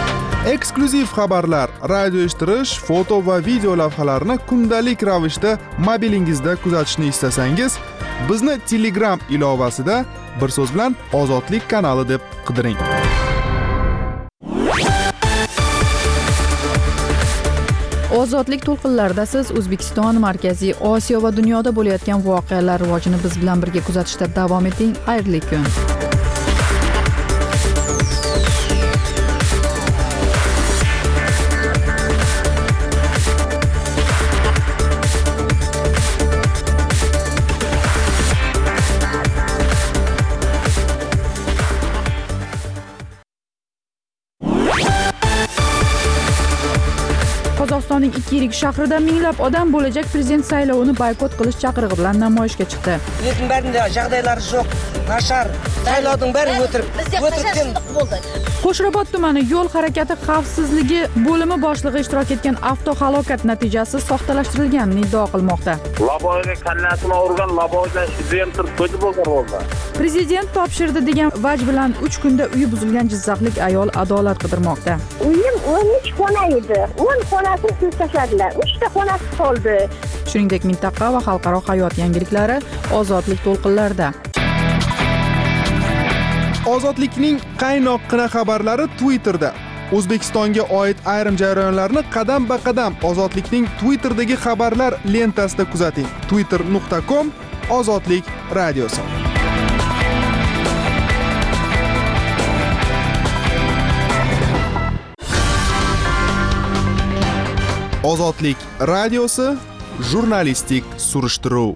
eksklyuziv xabarlar, radio eshittirish, foto va video lavhalarni kundalik ravishda mobilingizda kuzatishni istasangiz, bizni Telegram ilovasida bir so'z bilan Ozodlik kanali deb qidiring. Ozodlik to'lqinlarida siz O'zbekiston, Markaziy Osiyo va dunyoda bo'layotgan voqealar rivojini biz bilan birga kuzatishda davom eting. Xayrli kun. Qozog'istonning ikki yirik shahrida minglab odam bo'lajak prezident saylovini boykot qilish chaqirig'i bilan namoyishga chiqdi. Lekin barida жағдайлары жоқ, нашар. Saylovning bari o'tirib, o'tiribdan bo'ldi. Qo'shrabot tumani yo'l harakati xavfsizligi bo'limi boshlig'i ishtirok etgan avtohalokat natijasi soxtalashtirilganini iddao qilmoqda. Laboyga kallasini urgan, laboydan izim turib ko'zi bo'lgan bo'ldi. Prezident topshirdi degan vaj bilan uch kunda uyi buzilgan jizzaxlik ayol adolat qidirmoqda. Uyim o'n uch xona edi. o'n xonasini suz tashladilar. uch ta xonasi qoldi. Shuningdek, mintaqa va xalqaro hayot yangiliklari Ozodlik to'lqinlarida. Ozodlikning qaynoqqina xabarlari Twitterda. O'zbekistonga oid ayrim jarayonlarni qadam-ba-qadam Ozodlikning Twitterdagi xabarlar lentasida kuzating. twitter nuqta com Ozodlik radiosi. Ozodlik radiosi jurnalistik surishtiruv.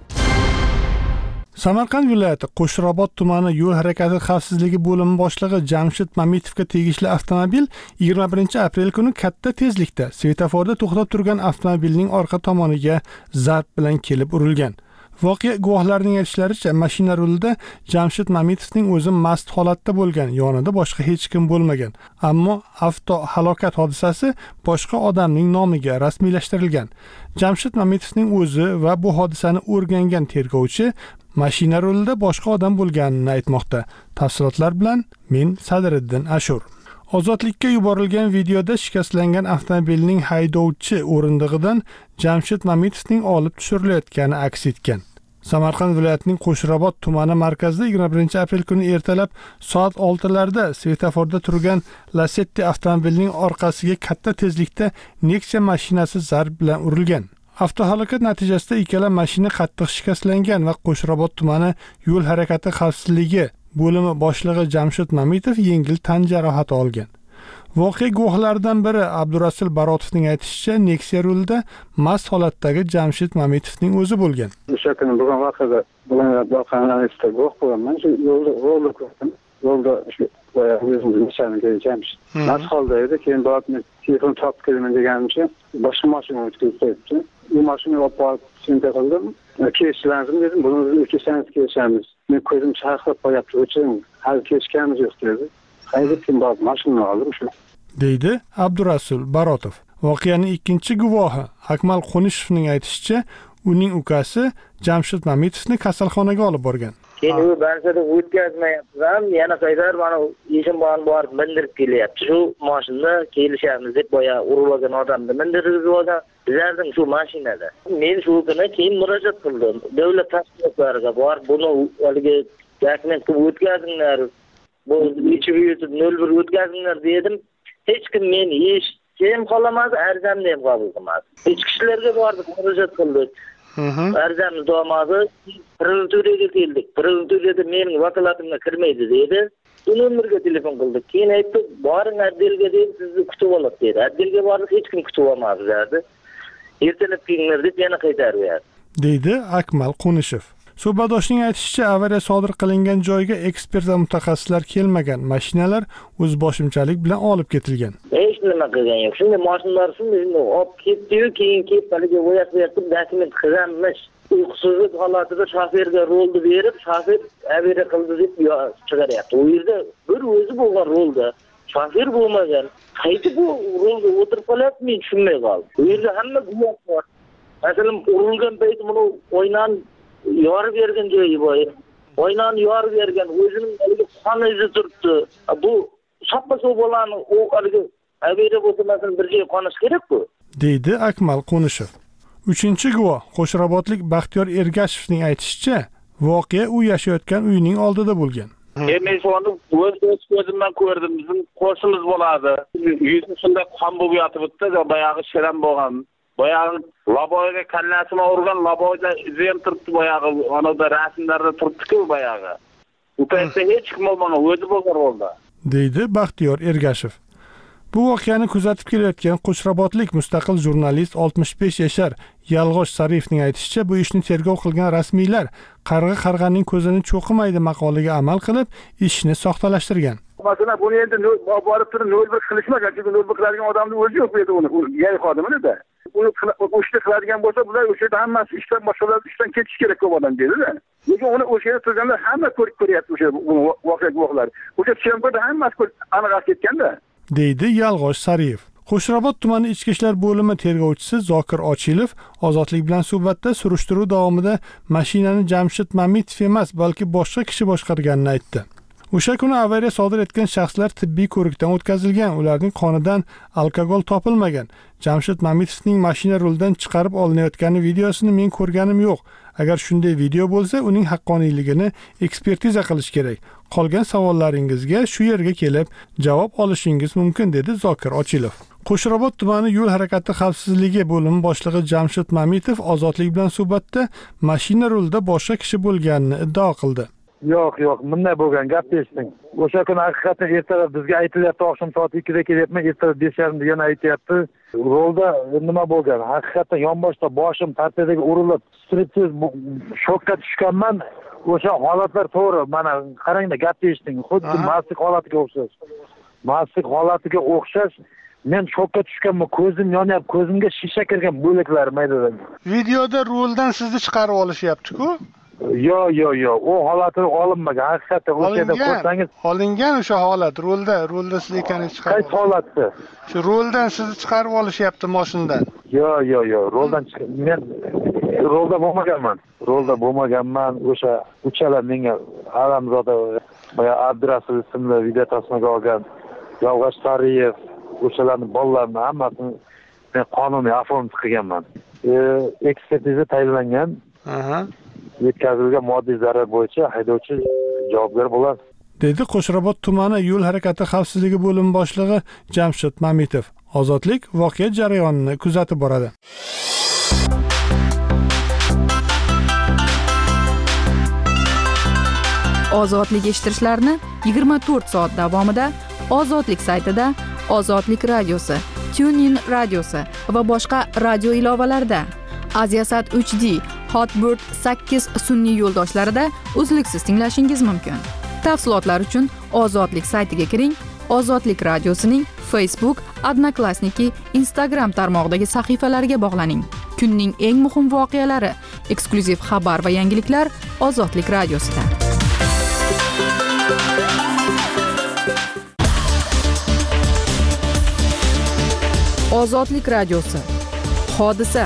Samarqand viloyati Qo'shrabot tumani yo'l harakati xavfsizligi bo'limi boshlig'i Jamshid Mamitovga tegishli avtomobil yigirma birinchi aprel kuni katta tezlikda svetoforda to'xtab turgan avtomobilning orqa tomoniga zarb bilan kelib urilgan. Voqea guvohlarining aytishlaricha, mashina rulida Jamshid Mamitovning o'zi mast holatda bo'lgan, yonida boshqa hech kim bo'lmagan. Ammo avto halokat hodisasi boshqa odamning nomiga rasmiylashtirilgan. Jamshid Mamitovning o'zi va bu hodisani o'rgangan tergovchi mashina rulida boshqa odam bo'lganini aytmoqda. Tafsilotlar bilan men Sadriddin Ashur. Ozodlikka yuborilgan videoda shikastlangan avtomobilning haydovchi o'rindig'idan Jamshid Mamitovning olib tushirilayotgani aks etgan. Samarqand viloyatining Qo'shrabot tumani markazida yigirma birinchi aprel kuni ertalab soat oltilarda svetoforda turgan Lacetti avtomobilining orqasiga katta tezlikda Nexia mashinasi zarb bilan urilgan. Avtohalokat natijasida ikkala mashina qattiq shikastlangan va Qo'shrabot tumani yo'l harakati xavfsizligi bo'limi boshlig'i Jamshid Mamitov yengil tan jarohati olgan. Voqea guvohlaridan biri Abdurasul Barotovning aytishicha, Nexia rulida mast holatdagi Jamshid Mamitovning o'zi bo'lgan. O'sha kuni bo'lgan voqeada bo'lgan voqeani esda guvoh bo'laman. Shu yo'lda yo'lda ko'rdim. Yo'lda shu o'zimizning nishaniga Jamshid mast holda edi. Keyin borib telefon topib kelaman deganimcha, boshqa mashina o'tkazib qo'yibdi. Bu mashinani olib borib sinta qildim. Kechish lazım dedim. Buni o'tkazsangiz kelishamiz. Men ko'zim chaqib qo'yapti, o'chiring. Hali kechganimiz yo'q dedi. Qayda kim bor mashinani oldim shu. deydi Abdurasul Barotov. Voqeaning ikkinchi guvohi Akmal Qonishevning aytishicha, uning ukasi Jamshid Mamitovni kasalxonaga olib borgan. Keyin u bansada o'tkazmayapman, yana qaydar mana ishim bilan borib mindirib kelyapti. Shu mashinada kelishamiz deb boya urib odamni mindirib olgan. Bizlarning shu mashinada. Men shu kuni keyin murojaat qildim. Davlat tashkilotlariga borib buni haligi dokument qilib o'tkazinglar. Bu ichib yutib nol bir o'tkazinglar dedim. Hech kim meni eshitdim xolamadi, arzamni ham qabul qilmadi. Ichki ishlarga bordik, murojaat qildik. Arzamni domadi, prokuraturga keldik. Prokuraturada mening vakolatimga kirmaydi dedi. Ularga telefon qildik. Keyin aytdi, boring addelga deb sizni kutib oladi dedi. Addelga bordik, hech kim kutib olmadi dedi. Ertalab kelinglar deb yana qaytarib berdi, deydi Akmal Qonishev. Suhbatdoshning aytishicha, avariya sodir qilingan joyga ekspert va mutaxassislar kelmagan, mashinalar o'z boshimchalik bilan olib ketilgan. Hech nima qilgan yo'q. Shunday mashinalar shunday olib ketdi-yu, keyin kelib haliga bo'yaq berib dokument qilganmish. Uyqusizlik holatida shoferga rolni berib, shofer avariya qildi deb chiqaryapti. U yerda bir o'zi bo'lgan rolda shofer bo'lmagan. Qaysi bu rolga o'tirib qolyapti, men tushunmay qoldim. U yerda hamma guvoh bor. Masalan, urilgan payt buni o'ynan yorib bergan joyi bor. O'ynan yorib bergan, o'zining haligi qon izi turibdi. Bu sappa suv bo'lani, u haligi Agarda bo'lsa masalan bir joyga qo'nish kerak-ku. deydi Akmal Qo'nishev. Uchinchi guvoh Qo'shrabotlik Baxtiyor Ergashevning aytishicha, voqea u yashayotgan uyning oldida bo'lgan. Men shuni o'z ko'zimdan ko'rdim. Bizim qo'shimiz bo'ladi. Yuzi shunday qon bo'lib yotibdi, boyagi shiram bo'lgan. Boyagi laboyga kallasini urgan, laboyda izi ham turibdi boyagi. Onada rasmlarda turibdi-ku boyagi. U paytda hech kim bo'lmagan, o'zi bo'lgan rolda. deydi Baxtiyor Ergashev. Bu voqeani kuzatib kelayotgan Qo'shrabotlik mustaqil jurnalist oltmish besh yashar Yalg'och Sariyevning aytishicha, bu ishni tergov qilgan rasmiylar qarg'a qarg'aning ko'zini cho'qimaydi maqoliga amal qilib, ishni soxtalashtirgan. Masalan, buni endi borib turib nol bir qilishmagan, chunki nol bir qiladigan odamning o'zi yo'q edi uni, yay xodimida. Uni o'shda qiladigan bo'lsa, bular o'sha yerda hammasi ishdan boshqalar ishdan ketish kerak ko'p odam dedi-da. Lekin uni o'sha yerda turganlar hamma ko'rib ko'ryapti o'sha voqea guvohlari. O'sha Chemko'da hammasi aniq ketganda. deydi Yalg'och Sariyev. Qo'shrabot tumani ichki ishlar bo'limi tergovchisi Zokir Ochilov Ozodlik bilan suhbatda surishtiruv davomida mashinani Jamshid Mamitov emas, balki boshqa kishi boshqarganini aytdi. O'sha kuni avariya sodir etgan shaxslar tibbiy ko'rikdan o'tkazilgan, ularning qonidan alkogol topilmagan. Jamshid Mamitovning mashina rulidan chiqarib olinayotgani videosini men ko'rganim yo'q. Agar shunday video bo'lsa, uning haqqoniyligini ekspertiza qilish kerak. Qolgan savollaringizga shu yerga kelib javob olishingiz mumkin, dedi Zokir Ochilov. Qo'shrabot tumani yo'l harakati xavfsizligi bo'limi boshlig'i Jamshid Mamitov Ozodlik bilan suhbatda mashina rulida boshqa kishi bo'lganini iddao qildi. Yo'q, yo'q, bunday bo'lgan, gap eshitding. O'sha kuni haqiqatan ertalab bizga aytilyapti, oqshom soat ikkida kelyapman, ertalab besh yarim da yana aytyapti. Rolda nima bo'lgan? Haqiqatan yonboshda boshim tartibdagi urilib, striptiz shokka tushganman. O'sha holatlar to'g'ri. Mana qarangda, gap eshitding. Xuddi maslik holatiga o'xshash. Maslik holatiga o'xshash. Men shokka tushganman, ko'zim yonyapti, ko'zimga shisha kirgan bo'laklar maydadan. Videoda roldan sizni chiqarib olishyapti-ku? Yo, yo, yo, u holati olinmagan. Haqiqatan o'sha yerda ko'rsangiz, olingan o'sha holat, rolda, rolda siz ekaningiz chiqarib. Qaysi holatda? Shu roldan sizni chiqarib olishyapti mashinadan. Yo, yo, yo, roldan men rolda bo'lmaganman. Rolda bo'lmaganman. O'sha uchalar menga Alamzoda va Abdurasul ismli video tasmaga olgan Yalg'och Sariyev, o'shalarning bolalarini hammasini men qonuniy oformlik qilganman. E, ekspertiza tayinlangan. Aha. Yetkazilgan moddiy zarar bo'yicha haydovchi javobgar bo'ladi, dedi Qo'shrabot tumani yo'l harakati xavfsizligi bo'limi boshlig'i Jamshid Mamitov. Ozodlik voqea jarayonini kuzatib boradi. Ozodlik eshittirishlarni yigirma to'rt soat davomida Ozodlik saytida, Ozodlik radiosi, TuneIn radiosi va boshqa radio ilovalarida, Aziasat uch D, Hotbird sakkiz sun'iy yo'ldoshlarida uzluksiz tinglashingiz mumkin. Tafsilotlar uchun Ozodlik saytiga kiring. Ozodlik radiosining Facebook, Odnoklassniki, Instagram tarmog'idagi sahifalariga bog'laning. Kunning eng muhim voqealari, eksklyuziv xabar va yangiliklar Ozodlik radiosida. Ozodlik radiosi. Hodisa.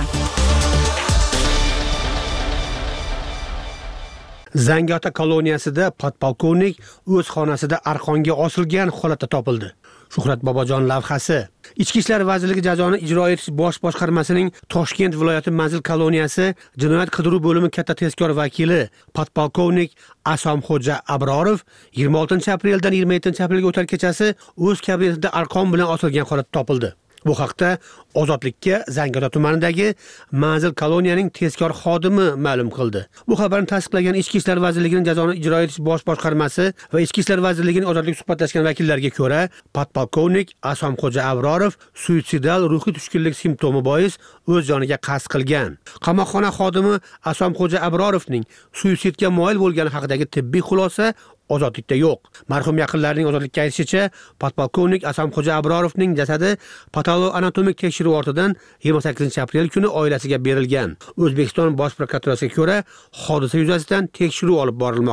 Zangiota koloniyasida podpolkovnik o'z xonasida arqonga osilgan holatda topildi. Shuhrat Bobojon lavhasi. Ichki ishlar vazirligi jazoni ijro etish bosh boshqarmasining Toshkent viloyati manzil koloniyasi jinoyat qidiruv bo'limi katta tezkor vakili podpolkovnik Asomxo'ja Abrorov yigirma oltinchi apreldan yigirma yettinchi aprelga o'tar kechasi o'z kabinetida arqon bilan osilgan holatda topildi. Bu haqda Ozodlikka Zangiota tumanidagi manzil koloniyaning tezkor xodimi ma'lum qildi. Bu xabarni tasdiqlagan Ichki ishlar vazirligining jazoni ijro etish bosh boshqarmasi va Ichki ishlar vazirligining Ozodlik suhbatlashgan vakillariga ko'ra, podpolkovnik Asomxo'ja Abrorov suitsidal ruhiy tushkunlik simptomi bois o'z joniga qasd qilgan. Qamoqxona xodimi Asomxo'ja Abrorovning suitsidga moyil bo'lgani haqidagi tibbiy xulosa Ozodlikda yo'q. Marhum yaqinlarining Ozodlikka aytishicha, podpolkovnik Asomxo'ja Abrorovning jasadi patoloanatomik tekshiruv ortidan yigirma sakkizinchi aprel kuni oilasiga berilgan. O'zbekiston Bosh prokuraturasiga ko'ra, hodisa yuzasidan tekshiruv olib borilmoqda.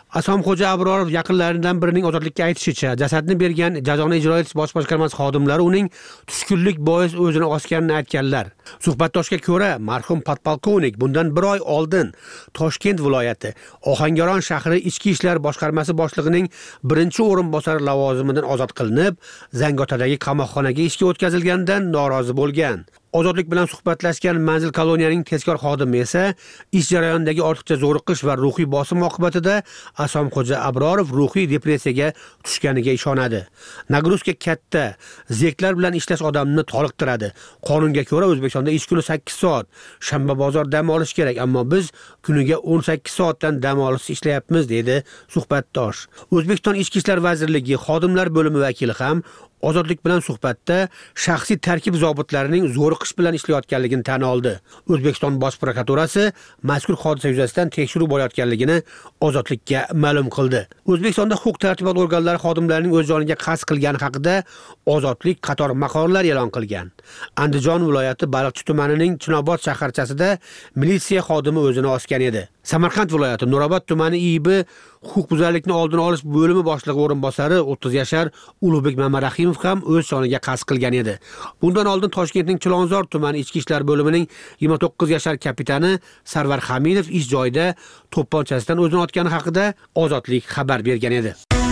Asomxo'ja Abrorov yaqinlaridan birining ozodlikka aytishicha, jasadni bergan jazoni ijro etish bosh boshqarmasi xodimlari uning tushkunlik bois o'zini osganini aytganlar. Suhbatdoshga ko'ra, marhum podpolkovnik bundan bir oy oldin Toshkent viloyati Ohangaron shahri Ichki ishlar boshqarmasi boshlig'ining birinchi o'rinbosari lavozimidan ozod qilinib, Zangiotadagi qamoqxonaga ishga o'tkazilganidan norozi bo'lgan. Ozodlik bilan suhbatlashgan manzil koloniyaning tezkor xodimi esa ish jarayonidagi ortiqcha zo'riqish va ruhiy bosim oqibatida Asomxo'ja Abrorov ruhiy depressiyaga tushganiga ishonadi. Nagruzka katta, zeriklar bilan ishlash odamni toliqtiradi. Qonunga ko'ra O'zbekistonda ish kuni sakkiz soat, shanba bozor dam olish kerak, ammo biz kuniga o'n sakkiz soatdan dam olib ishlayapmiz, dedi suhbatdosh. O'zbekiston Ichki ishlar vazirligi xodimlar bo'limi vakili ham ozodlik bilan suhbatda shaxsiy tarkib zobitlarining zo'riqish bilan ishlayotganligini tan oldi. O'zbekiston Bosh prokuraturasi mazkur hodisa yuzasidan tekshiruv bo'layotganligini ozodlikka ma'lum qildi. O'zbekistonda huquq-tartibot organlari xodimlarining o'z joniga qasd qilgani haqida ozodlik qator maqolalar e'lon qilgan. Andijon viloyati Baliqchi tumanining Chinobod shaharchasida militsiya xodimi o'zini osgan edi. Samarqand viloyati Nurobod tumani I B huquqbuzarlikni oldini olish bo'limi boshlig'i o'rinbosari o'ttiz yashar Ulug'bek Mamarahimov ham o'z joniga qasd qilgan edi. Bundan oldin Toshkentning Chilonzor tumani ichki ishlar bo'limining yigirma to'qqiz yashar kapitani Sarvar Hamidov ish joyida to'pponchasidan o'zini otgani haqida Ozodlik xabar bergan edi.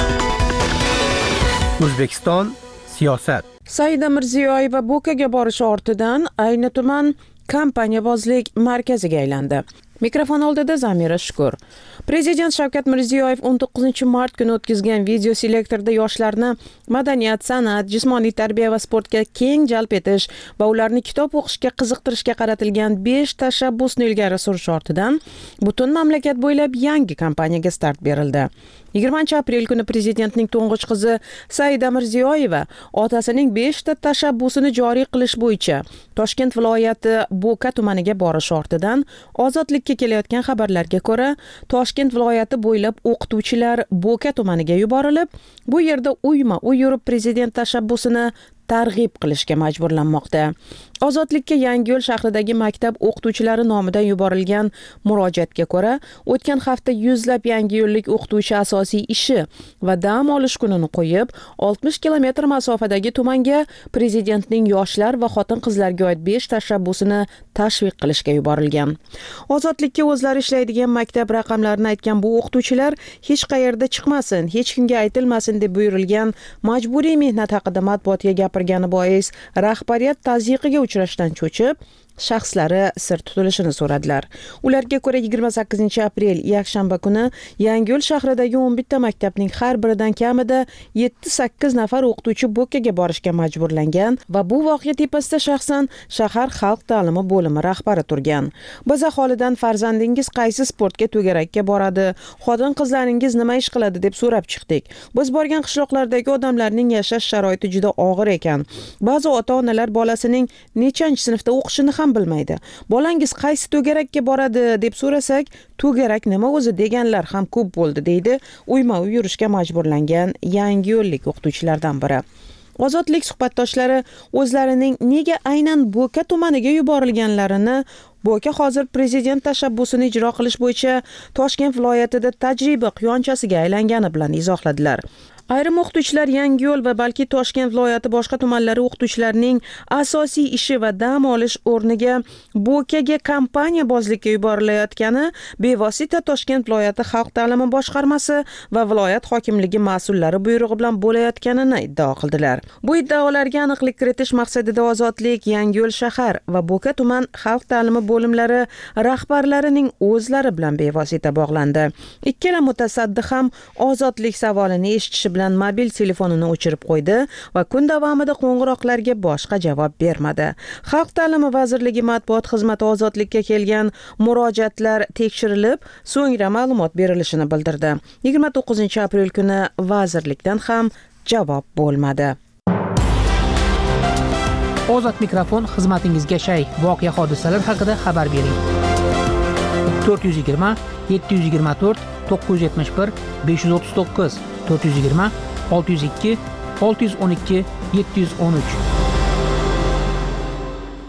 O'zbekiston siyosat. Saida Mirziyoyeva Bo'kaga borishi ortidan ayni tuman kompaniyabozlik markaziga aylandi. Mikrofon oldida Zamira Shukur. Prezident Shavkat Mirziyoyev o'n to'qqizinchi mart kuni o'tkazgan video selektorda yoshlarni madaniyat, san'at, jismoniy tarbiya va sportga keng jalb etish va ularni kitob o'qishga qiziqtirishga qaratilgan besh tashabbusni ilgari surish ortidan butun mamlakat bo'ylab yangi kampaniyaga start berildi. yigirmanchi aprel kuni prezidentning to'ng'ich qizi Saida Mirziyoyeva otasining besh ta tashabbusini joriy qilish bo'yicha Toshkent viloyati Bo'ka tumaniga borish ortidan ozodlikka kelayotgan xabarlarga ko'ra, Toshkent viloyati bo'ylab o'qituvchilar Bo'ka tumaniga yuborilib, bu yerda uyma-uy yurib prezident tashabbusini targ'ib qilishga majburlanmoqda. Ozodlikka Yangiyo'l shahridagi maktab o'qituvchilari nomidan yuborilgan murojaatga ko'ra, o'tgan hafta yuzlab yangiyo'llik o'qituvchi asosiy ishi va dam olish kunini qo'yib, oltmish kilometr masofadagi tumanga prezidentning yoshlar va xotin-qizlarga oid besh tashabbusini tashviq qilishga yuborilgan. Ozodlikka o'zlari ishlaydigan maktab raqamlarini aytgan bu o'qituvchilar hech qayerda chiqmasin, hech kimga aytilmasin deb buyurilgan majburiy mehnat haqida matbuotga gapirgani bois rahbariyat tazyiqiga uchrashdan cho'chib, shaxslari sir tutilishini so'radilar. Ularga ko'ra yigirma sakkizinchi aprel yakshanba kuni Yangiyo'l shahridagi o'n bitta maktabning har biridan kamida yetti sakkiz nafar o'qituvchi Bo'kaga borishga majburlangan va bu voqea tepasida shaxsan shahar xalq ta'limi bo'limi rahbari turgan. Biz aholidan farzandingiz qaysi sportga, to'garakka boradi, xotin-qizlaringiz nima ish qiladi deb so'rab chiqdik. Biz borgan qishloqlardagi odamlarning yashash sharoiti juda og'ir ekan. Ba'zi ota-onalar bolasining nechanchi sinfda o'qishini ham bilmaydi. Bolangiz qaysi to'garakka boradi deb so'rasak, to'garak nima o'zi deganlar ham ko'p bo'ldi, deydi uyma-uy yurishga majburlangan Yangiyo'llik o'qituvchilardan biri. Ozodlik suhbatdoshlari o'zlarining nega aynan Bo'ka tumaniga yuborilganlarini, Bo'ka hozir prezident tashabbusini ijro qilish bo'yicha Toshkent viloyatida tajriba quyonchasiga aylangani bilan izohladilar. Ayrim o'qituvchilar Yangiyo'l va balki Toshkent viloyati boshqa tumanlari o'qituvchilarining asosiy ishi va dam olish o'rniga Bo'kaga kompaniya bozlikka yuborilayotgani bevosita Toshkent viloyati xalq ta'limi boshqarmasi va viloyat hokimligi mas'ullari buyrug'i bilan bo'layotganini iddao qildilar. Bu iddaolarga aniqlik kiritish maqsadida Ozodlik, Yangiyo'l shahar va Bo'ka tuman xalq ta'limi bo'limlari rahbarlarining o'zlari bilan bevosita bog'landi. Ikkala mutasaddi ham Ozodlik savolini eshitishi bilan mobil telefonini o'chirib qo'ydi va kun davomida qo'ng'iroqlarga boshqa javob bermadi. Xalq ta'limi vazirligi matbuot xizmati Ozodlikka kelgan murojaatlar tekshirilib, so'ngra ma'lumot berilishini bildirdi. yigirma to'qqizinchi aprel kuni vazirlikdan ham javob bo'lmadi. Ozod mikrofon xizmatingizga shay voqea hodisalar haqida xabar bering. to'rt yuz yigirma yetti yuz yigirma to'rt to'qqiz yuz yetmish bir besh yuz o'ttiz to'qqiz to'rt yuz yigirma olti yuz ikki olti yuz o'n ikki yetti yuz o'n uch.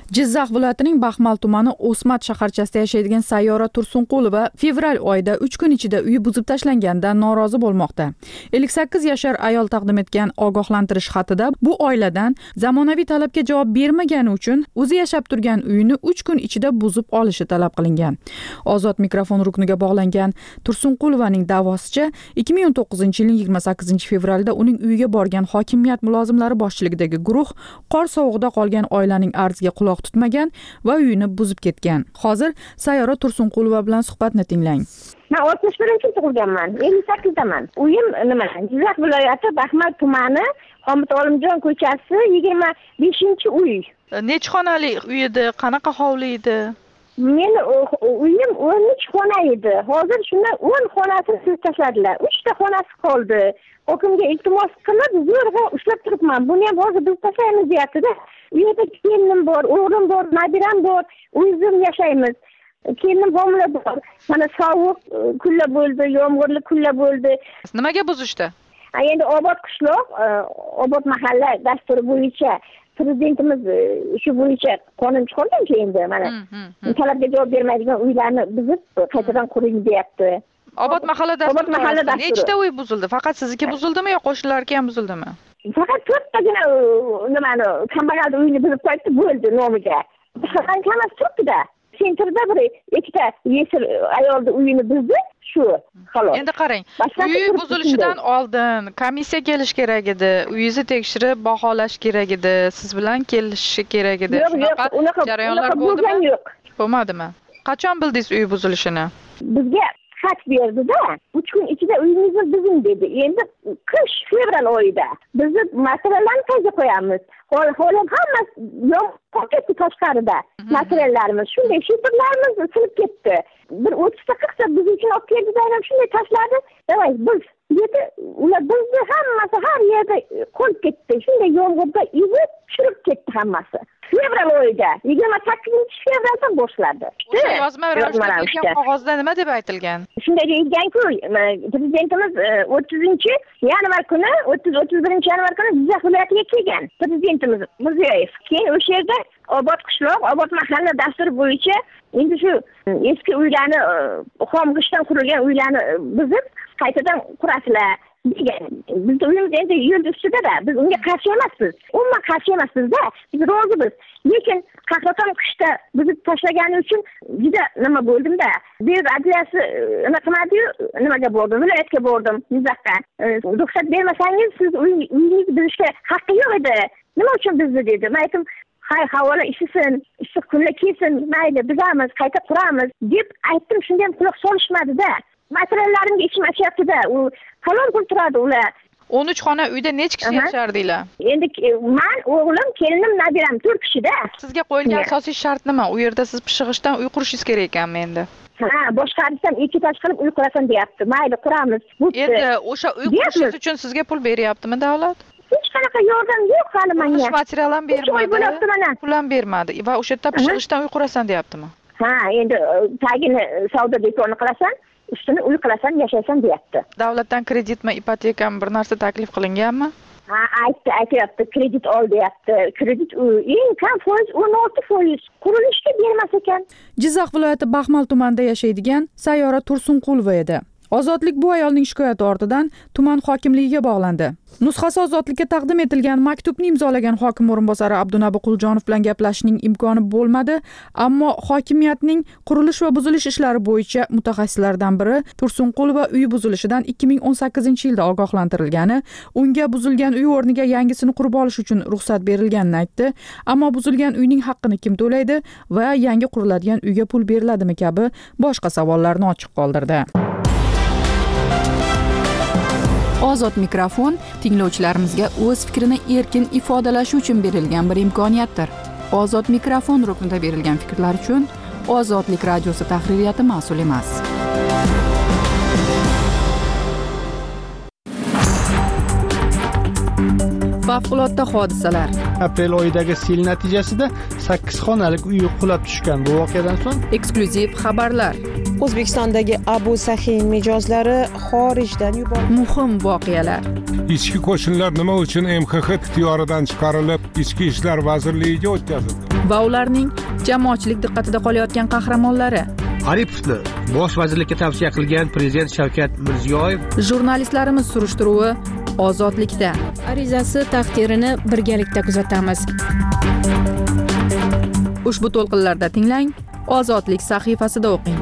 Jizzax viloyatining Baxmal tumani O'smat shaharchasida yashaydigan Sayyora Tursunqulova fevral oyida uch kun ichida uyi buzib tashlanganidan norozi bo'lmoqda. ellik sakkiz yashar ayol taqdim etgan ogohlantirish xatida bu oiladan zamonaviy talabga javob bermagani uchun o'zi yashab turgan uyini uch kun ichida buzib olishi talab qilingan. Ozod mikrofon rukniga bog'langan Tursunqulovaning da'vosicha ikki ming o'n to'qqizinchi yilning yigirma sakkizinchi fevralda uning uyiga borgan hokimiyat mulozimlari boshchiligidagi guruh qor sovug'ida qolgan oilaning arziga quloq tutmagan va uyini buzib ketgan. Hozir Sayyora Tursunqulova bilan suhbatni tinglang. Men oltmish birinchi tug'ilganman, ellik sakkizdaman. Uyim nima? Jizzax viloyati Baxmal tumani Homid Olimjon ko'chasi yigirma beshinchi uy. Necha xonali uy edi? Qanaqa hovli edi? Meni uyim o'n uch xona edi. Hozir shundan o'n xonasini suzib tashladilar. uch ta xonasi qoldi. Hokimga iltimos qilib, zo'rg'a ushlab turibman. Buni ham hozir biz tashlaymiz deyapti-da. Uyda kelinim bor, o'g'lim bor, nabiram bor. O'zim yashaymiz. Kelinim homila bor. Mana sovuq kunlar bo'ldi, yomg'irli kunlar bo'ldi. Nimaga buzishdi? Endi Obod qishloq, Obod mahalla dasturi bo'yicha prezidentimiz shu bo'yicha qonun chiqargan-ku endi mana talabga javob bermaydigan uylarni buzib qaytadan quring deyapti. Obod mahalla dasturi. Nechta uy buzildi? Faqat sizniki buzildimi yo qo'shnilarga ham buzildimi? Faqat to'rttagina nimani kambag'alni uyini buzib qo'yibdi, bo'ldi nomiga. Faqat kamasi turibdi-da. Sentrda bir ikkita yesir ayolni uyini buzdi, shu xolos. Endi qarang, uy buzilishidan oldin komissiya kelish kerak edi, uyingizni tekshirib baholash kerak edi, siz bilan kelishishi kerak edi. Shunaqa jarayonlar bo'lgan yo'q. Bo'lmadimi? Qachon bildingiz uy buzilishini? Bizga xat berdi-da, uch kun ichida uyingizni buzing dedi. Endi qish fevral oyida biz materiallarni qayerga qo'yamiz? Hozir hammasi yomg'ir ketdi tashqarida. Materiallarimiz, shunday shitirlarimiz sinib ketdi. Bir o'ttizta qirqta biz uchun olib keldi-da, ham shunday tashladi. Davay biz yedi, ular bizni hammasi har yerda qolib ketdi. Shunday yomg'irda yuvib, tushirib ketdi hammasi. Fevral oyida, yigirma sakkizinchi fevraldan boshladi. O'sha yozma ravishda qog'ozda nima deb aytilgan? Shunday deyilgan-ku, prezidentimiz o'ttizinchi yanvar kuni, o'ttiz o'ttiz birinchi yanvar kuni Jizzax viloyatiga kelgan. Prezidentimiz Mirziyoyev. Keyin o'sha yerda Obod qishloq, Obod mahalla dasturi bo'yicha endi shu eski uylarni, xom g'ishtdan qurilgan uylarni buzib, qaytadan qurasizlar degan. Bizning uyimiz endi yo'l ustida-da, biz unga qarshi emasmiz. Umuman qarshi emasmiz-da, biz rozimiz. Lekin qahraton qishda buzib tashlagani uchun juda nima bo'ldim-da. Buyuk adliyasi nima qilmadi-yu, nimaga bordim, viloyatga bordim, Jizzaxga. Ruxsat bermasangiz siz uyingizni buzishga haqqi yo'q edi. Nima uchun bizni dedi. Men aytdim, hay havola ishisin, issiq kunlar kelsin, mayli bizamiz, qayta quramiz deb aytdim, shunda ham quloq solishmadi-da. Materiallarimga ichim achyapti-da, u falon pul turadi ular. o'n uch xona uyda necha kishi yashardinglar? Endi men, o'g'lim, kelinim, nabiram to'rt kishi-da. Sizga qo'yilgan asosiy shart nima? U yerda siz pishig'ishdan uy qurishingiz kerak ekanmi endi? Ha, boshqarisdan ikki tosh qilib uy qurasan deyapti. Mayli, quramiz. Endi o'sha uy qurishingiz uchun sizga pul beryaptimi davlat? Hech qanaqa yordam yo'q hali menga. Qurish material ham bermadi. Pul ham bermadi va o'sha yerda pishig'ishdan uy qurasan deyaptimi? Ha, endi tagini savdo do'koni qilasan, ustini uy qilasan, yashaysan deyapti. Davlatdan kreditmi, ipotekami bir narsa taklif qilinganmi? Ha, aytdi, aytyapti, kredit ol deyapti. Kredit eng kam foiz o'n olti foiz. Qurilishga bermas ekan. Jizzax viloyati Baxmal tumanida yashaydigan Sayyora Tursunqulova edi. Ozodlik bu ayolning shikoyati ortidan tuman hokimligiga bog'landi. Nusxasi ozodlikka taqdim etilgan maktubni imzolagan hokim o'rinbosari Abdunabi Quljonov bilan gaplashishning imkoni bo'lmadi, ammo hokimiyatning qurilish va buzilish ishlari bo'yicha mutaxassislaridan biri Tursunqulova uyi buzilishidan ikki ming o'n sakkizinchi yilda ogohlantirilgani, unga buzilgan uy o'rniga yangisini qurib olish uchun ruxsat berilganini aytdi, ammo buzilgan uyning haqqini kim to'laydi va yangi quriladigan uyga pul beriladimi kabi boshqa savollarni ochiq qoldirdi. Ozod mikrofon tinglovchilarimizga o'z fikrini erkin ifodalashi uchun berilgan bir imkoniyatdir. Ozod mikrofon ruknida berilgan fikrlar uchun Ozodlik radiosi tahririyati mas'ul emas. Favqulodda hodisalar. Aprel oyidagi sel natijasida sakkiz xonalik uy qulab tushgan. Bu voqeadan so'ng eksklyuziv xabarlar. O'zbekistondagi Abu Sahin mijozlari xorijdan yuborildi. Muhim voqealar. Ichki qo'shinlar nima uchun M X X ixtiyoridan chiqarilib, Ichki ishlar vazirligiga o'tkazildi? Va ularning jamoatchilik diqqatida qolayotgan qahramonlari. Aripovni bosh vazirlikka tavsiya qilgan prezident Shavkat Mirziyoyev. Jurnalistlarimiz surishtiruvi ozodlikda. Arizasi taqdirini birgalikda kuzatamiz. Ushbu to'lqinlarda tinglang, Ozodlik sahifasida o'qing.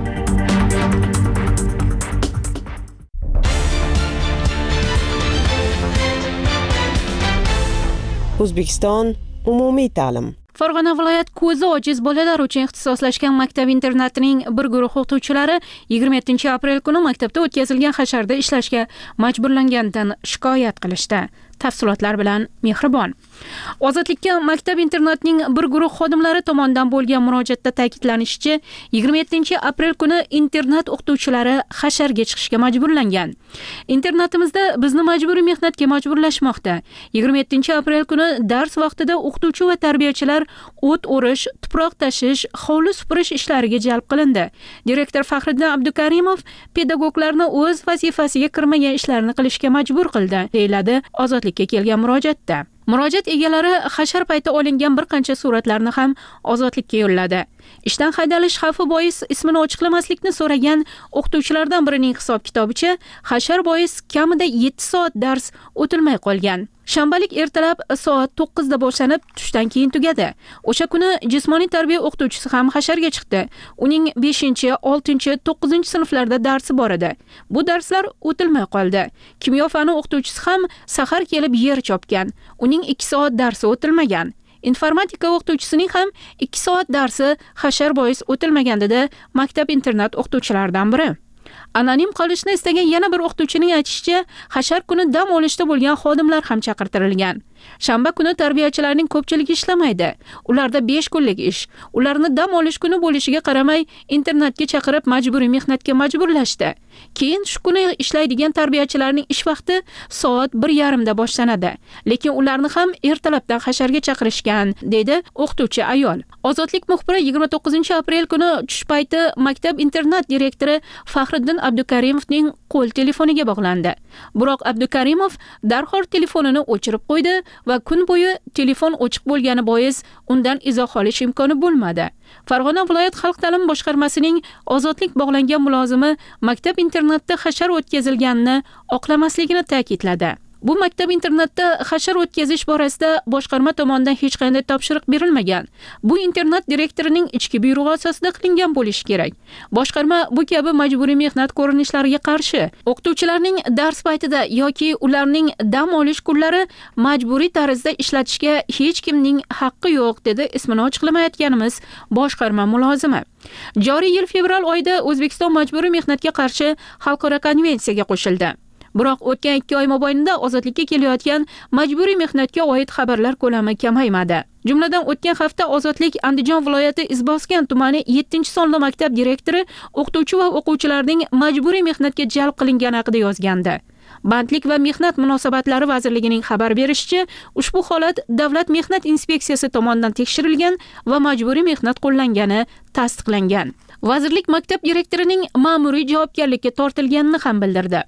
O'zbekiston umumiy ta'lim. Farg'ona viloyat ko'zi ojiz bolalar uchun ixtisoslashgan maktab internatining bir guruh o'qituvchilari yigirma yettinchi aprel kuni maktabda o'tkazilgan hasharda ishlashga majburlanganidan shikoyat qilishdi. Tafsilotlar bilan Mehribon. Ozodlikka maktab internatining bir guruh xodimlari tomonidan bo'lgan murojaatda ta'kidlanishicha, yigirma yettinchi aprel kuni internat o'qituvchilari hasharga chiqishga majburlangan. Internatimizda bizni majburiy mehnatga majburlashmoqda. yigirma yettinchi aprel kuni dars vaqtida o'qituvchi va tarbiyachilar o't o'rish, tuproq tashish, hovli supurish ishlariga jalb qilindi. Direktor Faxriddin Abdukarimov pedagoglarni o'z vazifasiga kirmagan ishlarni qilishga majbur qildi, deyiladi Ozodlikka kelgan murojaatda. Murojaat egalari hashar payti olingan bir qancha suratlarni ham Ozodlikka yo'lladi. Ishdan haydalish xavfi bois ismini ochiqlamaslikni so'ragan o'qituvchilardan birining hisob-kitobicha hashar bois kamida yetti soat dars o'tilmay qolgan. Shanbalik ertalab soat to'qqizda boshlanib, tushdan keyin tugadi. O'sha kuni jismoniy tarbiya o'qituvchisi ham hasharga chiqdi. Uning beshinchi, oltinchi, to'qqizinchi sinflarda darsi bor edi. Bu darslar o'tilmay qoldi. Kimyo fani o'qituvchisi ham sahar kelib yer chopgan. Uning ikki soat darsi o'tilmagan. Informatika o'qituvchisining ham ikki soat darsi hashar bois o'tilmagan dedi maktab internat o'qituvchilaridan biri. Anonim qolishni istagan yana bir o'qituvchining aytishicha, hashar kuni dam olishda bo'lgan xodimlar ham chaqirtirilgan. Shanba kuni tarbiyachilarning ko'pchiligi ishlamaydi. Ularda besh kunlik ish. Ularni dam olish kuni bo'lishiga qaramay, internatga chaqirib majburiy mehnatga majburlashdi. Keyin shu kuni ishlaydigan tarbiyachilarning ish vaqti soat bir yarim da boshlanadi. Lekin ularni ham ertalabdan hasharga chaqirishgan, dedi o'qituvchi ayol. Ozodlik muxbiri yigirma to'qqizinchi aprel kuni tush payti maktab internat direktori Faxriddin Abdukarimovning qo'l telefoniga bog'landi. Biroq Abdukarimov darhol telefonini o'chirib qo'ydi va kun bo'yi telefon ochiq bo'lgani bois undan izoh olish imkoni bo'lmadi. Farg'ona viloyat xalq ta'limi boshqarmasining Ozodlik bog'langan mulozimi maktab internatda hashar o'tkazilganini oqlamasligini ta'kidladi. Bu maktab internatda hashar o'tkazish borasida boshqarma tomonidan hech qanday topshiriq berilmagan. Bu internat direktorining ichki buyrug'i asosida qilingan bo'lishi kerak. Boshqarma bu kabi majburiy mehnat ko'rinishlariga qarshi. O'qituvchilarning dars paytida yoki ularning dam olish kunlari majburiy tarzda ishlatishga hech kimning haqqi yo'q, dedi ismini ochiqlamayotganimiz boshqarma mulozimi. Joriy yil fevral oyida O'zbekiston majburiy mehnatga qarshi xalqaro konvensiyaga qo'shildi. Biroq o'tgan ikki oy mobaynida ozodlikka kelayotgan majburiy mehnatga oid xabarlar ko'lami kamaymadi. Jumladan o'tgan hafta Ozodlik Andijon viloyati Izboskan tumani yettinchi sonli maktab direktori o'qituvchi va o'quvchilarning majburiy mehnatga jalb qilingani haqida yozgandi. Bandlik va mehnat munosabatlari vazirligining xabar berishicha, ushbu holat Davlat mehnat inspeksiyasi tomonidan tekshirilgan va majburiy mehnat qo'llangani tasdiqlangan. Vazirlik maktab direktorining ma'muriy javobgarlikka tortilganini ham bildirdi.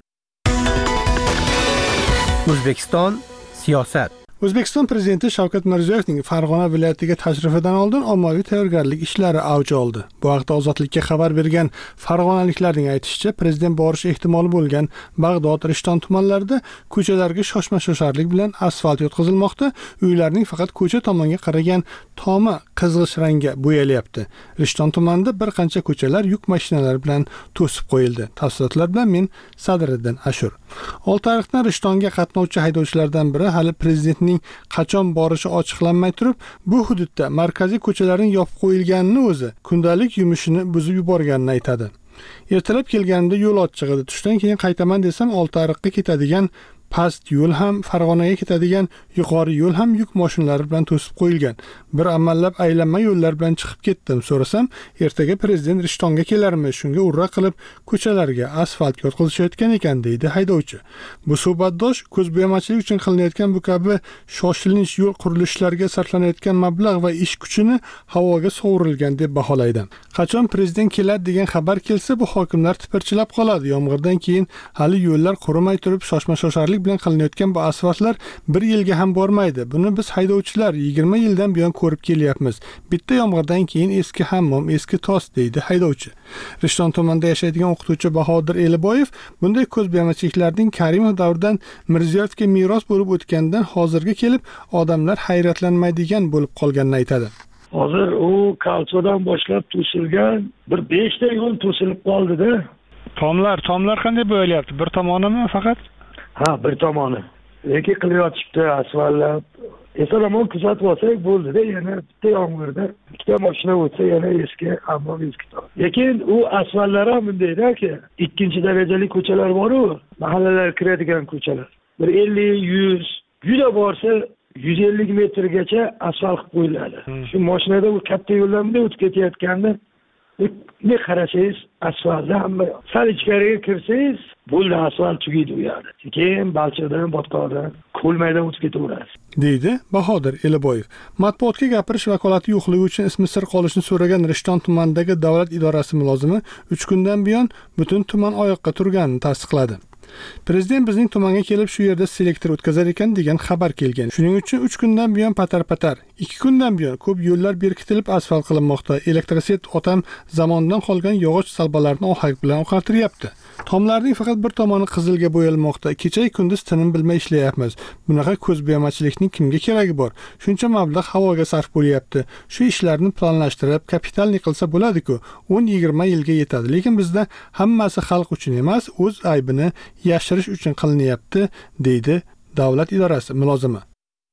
O'zbekiston siyosat. O'zbekiston prezidenti Shavkat Mirziyoyevning Farg'ona viloyatiga tashrifidan oldin ommaviy tayyorgarlik ishlari avj oldi. Bu haqda Ozodlikka xabar bergan farg'onaliklarning aytishicha, prezident borish ehtimoli bo'lgan Bag'dod, Rishton tumanlarida ko'chalarga shoshma-shosharlik bilan asfalt yotqizilmoqda. Uylarning faqat ko'cha tomonga qaragan tomi qizg'ish rangga bo'yalyapti. Rishton tumanida bir qancha ko'chalar yuk mashinalari bilan to'sib qo'yildi. Tafsilotlar bilan men Sadriddin Ashur. Oltiariqdan Rishtonga qatnovchi haydovchilardan biri hali prezidentning qachon borishi ochiqlanmay turib, bu hududda markaziy ko'chalarning yopib qo'yilganini o'zi kundalik yumushini buzib yuborganini aytadi. Ertalab kelganimda yo'l ochiq edi. Tushdan keyin qaytaman desam, Oltiariqqa ketadigan past yo'l ham, Farg'onaga ketadigan yuqori yo'l ham yuk mashinalari bilan to'sib qo'yilgan. Bir amallab aylanma yo'llar bilan chiqib ketdim. So'rasam, ertaga prezident Rishtonga kelarmiz, shunga urra qilib ko'chalarga asfalt yotqizishayotgan ekan, deydi haydovchi. Bu suhbatdosh ko'zbo'yamachilik uchun qilinayotgan bu kabi shoshilinch yo'l qurilishlariga sarflanayotgan mablag' va ish kuchini havoga sovurilgan deb baholaydi. Qachon prezident keladi degan xabar kelsa, bu hokimlar tipirchilab qoladi. Yomg'irdan keyin hali yo'llar qurimay turib shoshma-shosharlik bilan qilinayotgan bu asfaltlar bir yilga ham bormaydi. Buni biz haydovchilar yigirma yildan buyon ko'rib kelyapmiz. Bitta yomg'irdan keyin eski hammom, eski tos, deydi haydovchi. Rishton tumanida yashaydigan o'qituvchi Bahodir Eliboyev bunday ko'zbo'yamachiliklarning Karimov davridan Mirziyoyevga meros bo'lib o'tganidan hozirga kelib odamlar hayratlanmaydigan bo'lib qolganini aytadi. Hozir u Kalsodan boshlab to'silgan bir besh ta yo'l to'silib qoldi-da. Tomlar, tomlar qanday bo'yalyapti? Bir tomonimi faqat? Ha, bir tomoni. Lekin qilyotibdi asfaltlab. Esalamon kuzatib olsak bo'ldi-da, yana bitta yomg'irda ikkita mashina o'tsa yana eski hammom eski tom. Lekin u asfaltlar ham bundayda-ki, ikkinchi darajali ko'chalar bor-ku, mahallalar kiradigan ko'chalar. Bir ellik, yuz, juda borsa yuz ellik metrgacha asfalt qo'yiladi. Shu mashinada u katta yo'llardan o'tib ketayotganda ne qarasangiz asfaltda hamma sal ichkariga kirsangiz bo'ldi, asfalt tugaydi u yerda. Keyin balchiqdan, botqoqdan, ko'lmaydan o'tib ketaverasiz, deydi Bahodir Eliboyev. Matbuotga gapirish vakolati yo'qligi uchun ismi sir qolishni so'ragan Rishton tumanidagi davlat idorasi mulozimi uch kundan buyon butun tuman oyoqqa turganini tasdiqladi. Prezident bizning tumanga kelib shu yerda selektor o'tkazar ekan degan xabar kelgan. Shuning uchun uch kundan buyon patar-patar, ikki kundan buyon ko'p yo'llar berkitilib asfalt qilinmoqda. Elektroset otam zamonidan qolgan yog'och salbalarni ohak bilan oqartiryapti. Tomlarning faqat bir tomoni qizilga bo'yalmoqda. Kecha kunduz tinim bilmay ishlayapmiz. Bunaqa ko'zbo'yamachilikning kimga keragi bor? Shuncha mablag' havoga sarf bo'lyapti. Shu ishlarni planlashtirib, kapitalni qilsa bo'ladi-ku, o'n yigirma yilga yetadi. Lekin bizda hammasi xalq uchun emas, o'z aybini yashirish uchun qilinyapti, deydi davlat idorasi mulozimi.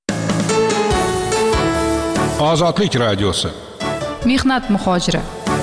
Ozodlik radiosi. Mehnat muhojiri.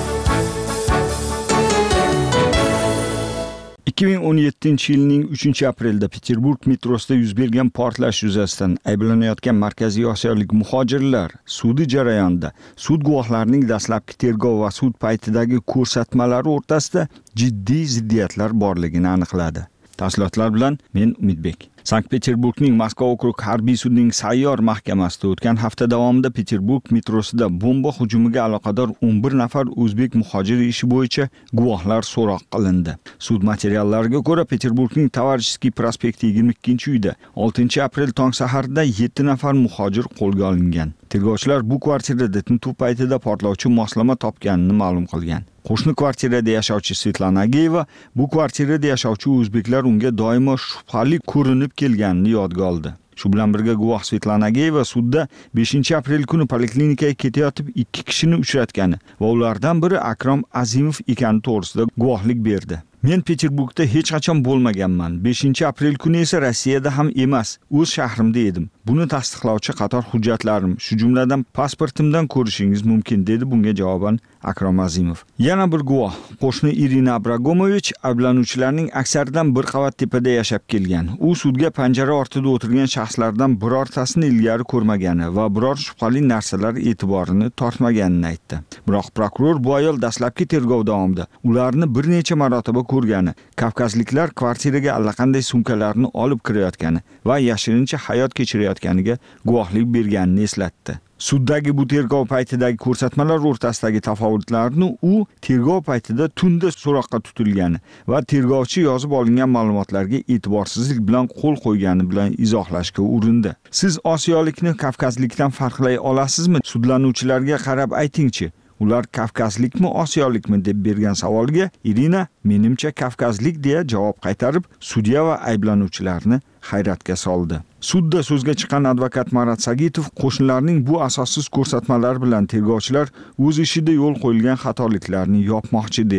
ikki ming o'n yettinchi yilning uchinchi aprelida Peterburg metrosida yuz bergan portlash yuzasidan ayblanayotgan Markaziy Osiyolik muhojirlar sudi jarayonida sud guvohlarining dastlabki tergov va sud paytidagi ko'rsatmalari o'rtasida jiddiy ziddiyatlar borligini aniqladi. Tafsilotlar bilan men Umidbek. Sankt-Peterburgning Moskva okrug harbiy sudining sayyor mahkamasida o'tgan hafta davomida Peterburg metrosida bomba hujumiga aloqador o'n bir nafar o'zbek muhojir ishi bo'yicha guvohlar so'roq qilindi. Sud materiallariga ko'ra Peterburgning Tovarishskiy prospekti yigirma ikkinchi uyda oltinchi aprel tong saharda yetti nafar muhojir qo'lga olingan. Tergovchilar bu kvartirada tintuv paytida portlovchi moslama topganini ma'lum qilgan. Qo'shni kvartirada yashovchi Svetlana Ageyeva bu kvartirada yashovchi o'zbeklar unga doimo shubhali ko'rinib kelganini yodga oldi. Shu bilan birga guvoh Svetlana Ageyeva sudda beshinchi aprel kuni poliklinikaga ketayotib ikki kishini uchratgani va ulardan biri Akrom Azimov ekani to'g'risida guvohlik berdi. Men Peterburgda hech qachon bo'lmaganman. beshinchi aprel kuni esa Rossiyada ham emas, o'z shahrimda edim. Buni tasdiqlovchi qator hujjatlarim, shu jumladan pasportimdan ko'rishingiz mumkin, dedi bunga javoban Akrom Azimov. Yana bir guvoh, qo'shni Irina Abragomovich ayblanuvchilarning aksaridan bir qavat tepada yashab kelgan. U sudga panjara ortida o'tirgan shaxslardan birortasini ilgari ko'rmagani va biror shubhali narsalar e'tiborini tortmaganini aytdi. Biroq prokuror bu ayol dastlabki tergov davomida ularni bir necha marotaba ko'rgani, kavkazliklar kvartiraga allaqanday sumkalarni olib kirayotgani va yashirincha hayot kechirayotganiga guvohlik berganini eslatdi. Suddagi bu tergov paytidagi ko'rsatmalar o'rtasidagi tafovutlarni u tergov paytida tunda so'roqqa tutilgani va tergovchi yozib olingan ma'lumotlarga e'tiborsizlik bilan qo'l qo'ygani bilan izohlashga urindi. Siz osiyolikni kavkazlikdan farqlay olasizmi? Sudlanuvchilarga qarab aytingchi. Ular kavkazlikmi, osiyolikmi deb bergan savolga Irina menimcha kavkazlik deya javob qaytarib, sudya va ayblanuvchilarni hayratga soldi. Sudda so'zga chiqqan advokat Marat Sagitov qo'shnilarning bu asossiz ko'rsatmalari bilan tergovchilar o'z ishida yo'l qo'yilgan xatoliklarni yopmoqchi dedi.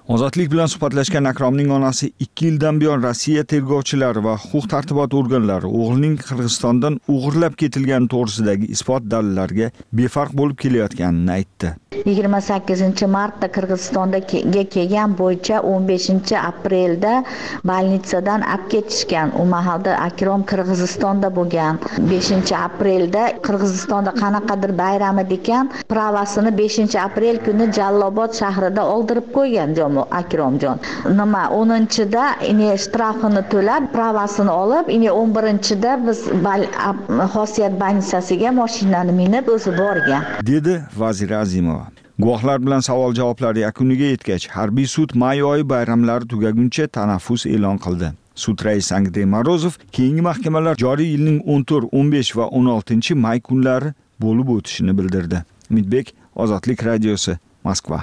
Ozodlik bilan suhbatlashgan Akromning onasi ikki yildan buyon Rossiya tergovchilari va huquq tartibot organlari o'g'lining Qirg'izistondan o'g'irlab ketilgani to'g'risidagi isbot dalillarga befarq bo'lib kelayotganini aytdi. yigirma sakkizinchi martda Qirg'izistonga kelgan bo'yicha o'n beshinchi aprelda больницадан olib ketishgan. U mahalda Akrom Qirg'izistonda bo'lgan. beshinchi aprelda Qirg'izistonda qanaqadir bayram ekan, pravasini beshinchi aprel kuni Jallobod shahrida oldirib qo'ygan Akromjon. Nima o'ninchida ini shtrafini to'lab, pravasini olib, ini o'n birinchida biz xosiyat больницasiga mashinani minib o'zi borgan, dedi Vazira Azimova. Guvohlar bilan savol-javoblar yakuniga yetgach, harbiy sud may oyi bayramlari tugaguncha tanaffus e'lon qildi. Sud raisi Andrey Morozov keyingi mahkamalar joriy yilning o'n to'rt, o'n besh va o'n oltinchi may kunlari bo'lib o'tishini bildirdi. Umidbek, Ozodlik radiosi, Moskva.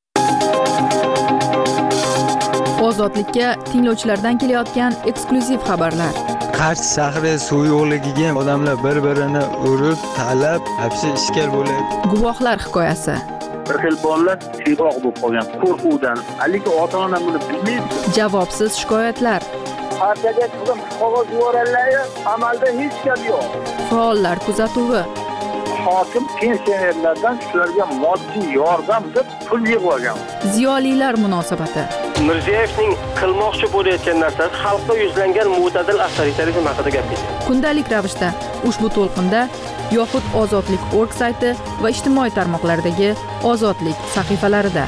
Ozodlikka tinglovchilardan kelayotgan eksklyuziv xabarlar. Qarshi shahri suv yo'qligiga odamlar bir-birini urib, talab, hapsi ishkal bo'lyapti. Guvohlar hikoyasi. Bir xil bolalar siyroq bo'lib qolgan qo'rquvdan. Haligi ota-ona buni bilmaydi. Javobsiz shikoyatlar. Partiyaga qilib qog'oz yuborganlar, amalda hech gap yo'q. Faollar kuzatuvi. Hokim pensionerlardan shularga moddiy yordam deb pul yig'ib olgan. Ziyolilar munosabati. Mirziyoyevning qilmoqchi bo'layotgan narsasi xalqqa yuzlangan mo'tadil avtoritarizm haqida gap ketdi. Kundalik ravishda ushbu to'lqinda yoxud Ozodlik nokta org sayti va ijtimoiy tarmoqlardagi Ozodlik sahifalarida.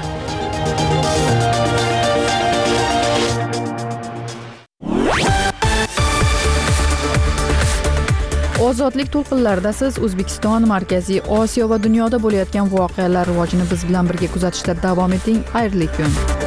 Ozodlik to'lqinlarida siz O'zbekiston, Markaziy Osiyo va dunyoda bo'layotgan voqealar rivojini biz bilan birga kuzatishda davom eting. Xayrli kun.